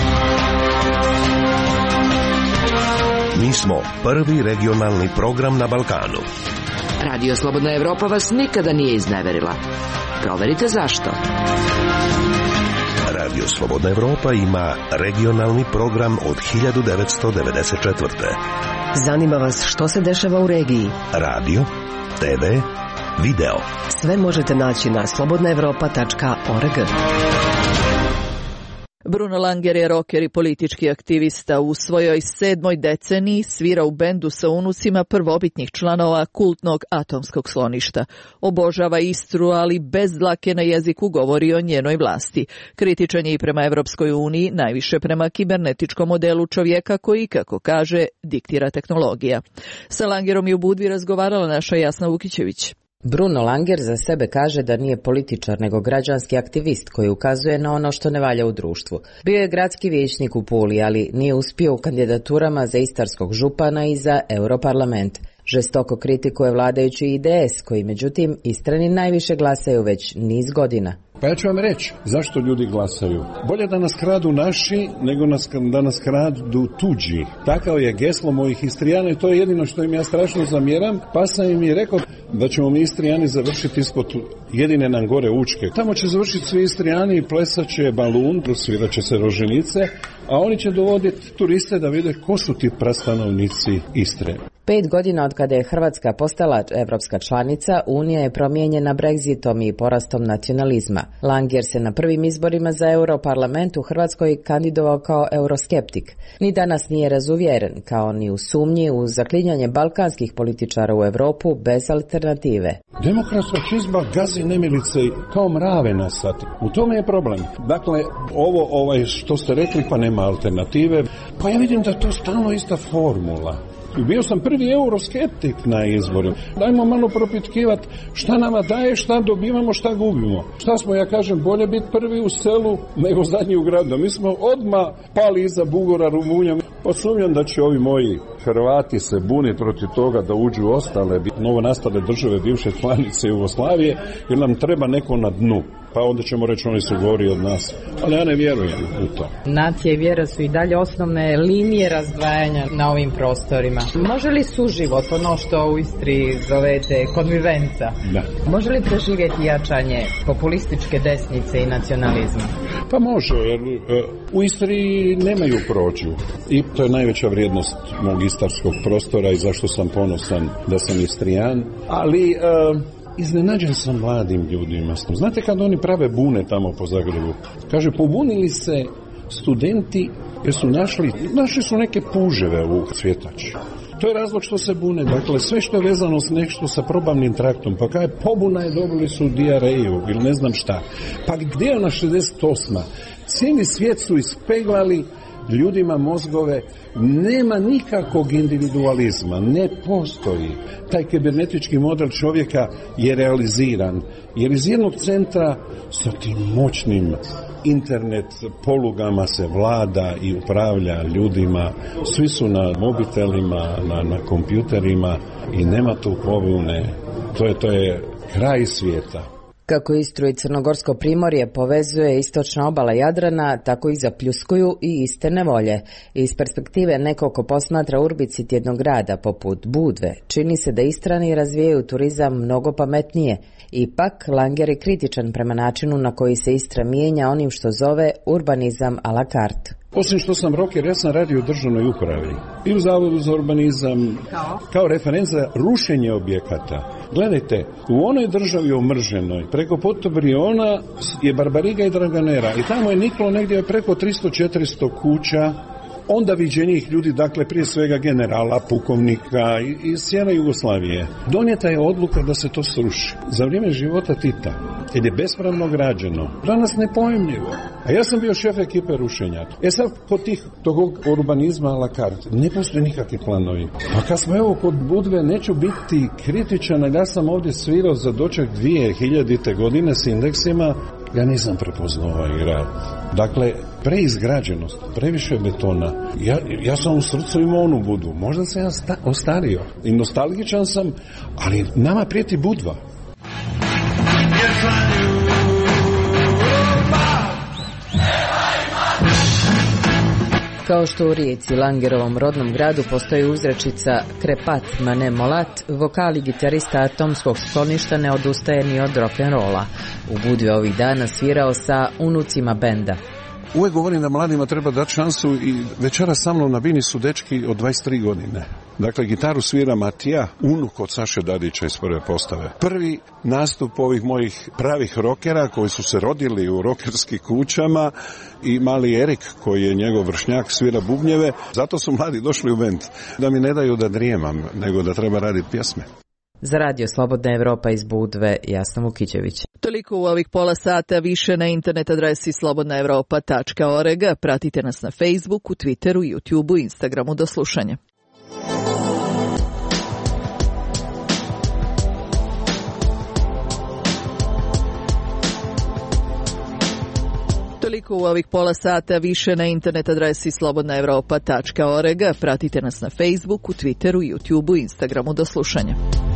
Mi smo prvi regionalni program na Balkanu. Radio Slobodna Evropa vas nikada nije izneverila. Proverite zašto. Radio Slobodna Evropa ima regionalni program od hiljadu devetsto devedeset četvrte. Zanima vas što se dešava u regiji? Radio, te ve, video. Sve možete naći na slobodna evropa tačka org. Bruno Langer je roker i politički aktivista. U svojoj sedmoj deceniji svira u bendu sa unucima prvobitnih članova kultnog Atomskog sloništa. Obožava Istru, ali bez dlake na jeziku govori o njenoj vlasti. Kritičan je i prema Evropskoj uniji, najviše prema kibernetičkom modelu čovjeka koji, kako kaže, diktira tehnologija. Sa Langerom je u Budvi razgovarala naša Jasna Vukićević. Bruno Langer za sebe kaže da nije političar nego građanski aktivist koji ukazuje na ono što ne valja u društvu. Bio je gradski vijećnik u Puli, ali nije uspio u kandidaturama za istarskog župana i za Europarlament. Žestoko kritikuje vladajući I D S, koji međutim Istrani najviše glasaju već niz godina. Pa ja ću vam reći zašto ljudi glasaju. Bolje da nas kradu naši nego nas, da nas kradu tuđi. Takav je geslo mojih Istrijana i to je jedino što im ja strašno zamjeram, pa sam im i rekao da ćemo mi Istrijani završiti ispod jedine nam gore Učke. Tamo će završiti svi Istrijani i plesat će balun, svirat će se roženice, a oni će dovoditi turiste da vide ko su ti prastanovnici Istre. Pet godina od kada je Hrvatska postala evropska članica, Unija je promijenjena Brexitom i porastom nacionalizma. Langer se na prvim izborima za Europarlament u Hrvatskoj kandidovao kao euroskeptik. Ni danas nije razuvjeren, kao ni u sumnji u zaklinjanje balkanskih političara u Europu bez alternative. Demokratska čizba gazi nemilice kao mrave nasati. U tome je problem. Dakle, ovo ovaj što ste rekli pa nema alternative, pa ja vidim da je to stalno ista formula. Bio sam prvi euroskeptik na izboru. Dajmo malo propitkivati šta nama daje, šta dobivamo, šta gubimo. Šta smo, ja kažem, bolje biti prvi u selu nego zadnji u gradu. Mi smo odmah pali iza Bugora, Rumunja. Posumnjam da će ovi moji Hrvati se buniti protiv toga da uđu ostale novo nastale države bivše članice Jugoslavije, jer nam treba neko na dnu. Pa onda ćemo reći oni su gori od nas. Ali ja ne vjerujem u to. Nacija i vjera su i dalje osnovne linije razdvajanja na ovim prostorima. Može li suživot, ono što u Istri zovete konvivenca, da. Može li preživjeti jačanje populističke desnice i nacionalizma? Pa može, jer u Istri nemaju prođu. I to je najveća vrijednost mog istarskog prostora i zašto sam ponosan da sam Istrijan. Ali... Uh, Iznenađen sam mladim ljudima. Znate kad oni prave bune tamo po Zagrebu? Kaže, pobunili se studenti jer su našli, našli su neke puževe u cvjetači. To je razlog što se bune. Dakle, sve što je vezano s nešto sa probavnim traktom. Pa kaj pobuna je, dobili su dijareju ili ne znam šta. Pa gdje je ona šezdeset osma? Cijeli svijet su ispeglali ljudima mozgove. Nema nikakvog individualizma, ne postoji. Taj kibernetički model čovjeka je realiziran, jer iz jednog centra sa tim moćnim internet polugama se vlada i upravlja ljudima. Svi su na mobitelima, na, na kompjuterima i nema tu pobune. To je, to je kraj svijeta. Kako Istru i Crnogorsko primorje povezuje istočna obala Jadrana, tako i zapljuskuju i iste nevolje. Iz perspektive nekog ko posmatra urbicit jednog grada poput Budve, čini se da Istrani razvijaju turizam mnogo pametnije. Ipak, Langer je kritičan prema načinu na koji se Istra mijenja onim što zove urbanizam a la carte. Osim što sam roker, ja sam radio u državnoj upravi i u Zavodu za urbanizam kao, kao referent za rušenje objekata. Gledajte, u onoj državi omrženoj, preko Potobriona je Barbariga i Draganera i tamo je niklo negdje preko tristo četiristo kuća, onda viđenijih ljudi, dakle prije svega generala, pukovnika iz cijele Jugoslavije. Donijeta je odluka da se to sruši. Za vrijeme života Tita, jer je bespravno građeno. Danas nepojmljivo. A ja sam bio šef ekipe rušenja. E sad, kod tih tog urbanizma a la carte, ne postoje nikakvi planovi. Pa kad smo evo kod Budve, neću biti kritičan, ali ja sam ovdje svirao za doček dvije hiljadite godine s indeksima, ja nisam prepoznao ovaj grad. Dakle, preizgrađenost, previše betona. Ja, ja sam u srcu imao onu Budu. Možda sam ja sta, ostario. I nostalgičan sam, ali nama prijeti Budva. Kao što u Rijeci, Langerovom rodnom gradu, postoji uzrečica krepat ma ne molat, vokali gitarista Atomskog skloništa ne odustaje ni od rock'n'rolla. U Budvi ovih dana svirao sa unucima benda. Uvijek govorim da mladima treba dati šansu i večera sa mnom na bini su dečki od dvadeset tri godine. Dakle, gitaru svira Matija, unuk od Saše Dadića iz prve postave. Prvi nastup ovih mojih pravih rokera koji su se rodili u rokerskim kućama i mali Erik koji je njegov vršnjak svira bubnjeve. Zato su mladi došli u bend. Da mi ne daju da drijemam, nego da treba raditi pjesme. Za radio Slobodna Evropa iz Budve, Jasna Vukićević. Toliko u ovih pola sata, više na internet adresi slobodna evropa tačka org. Pratite nas na Facebooku, Twitteru, YouTubeu, Instagramu. Do slušanja. Toliko u ovih pola sata, više na internet adresi slobodna evropa tačka org. Pratite nas na Facebooku, Twitteru, YouTubeu, Instagramu. Do slušanja.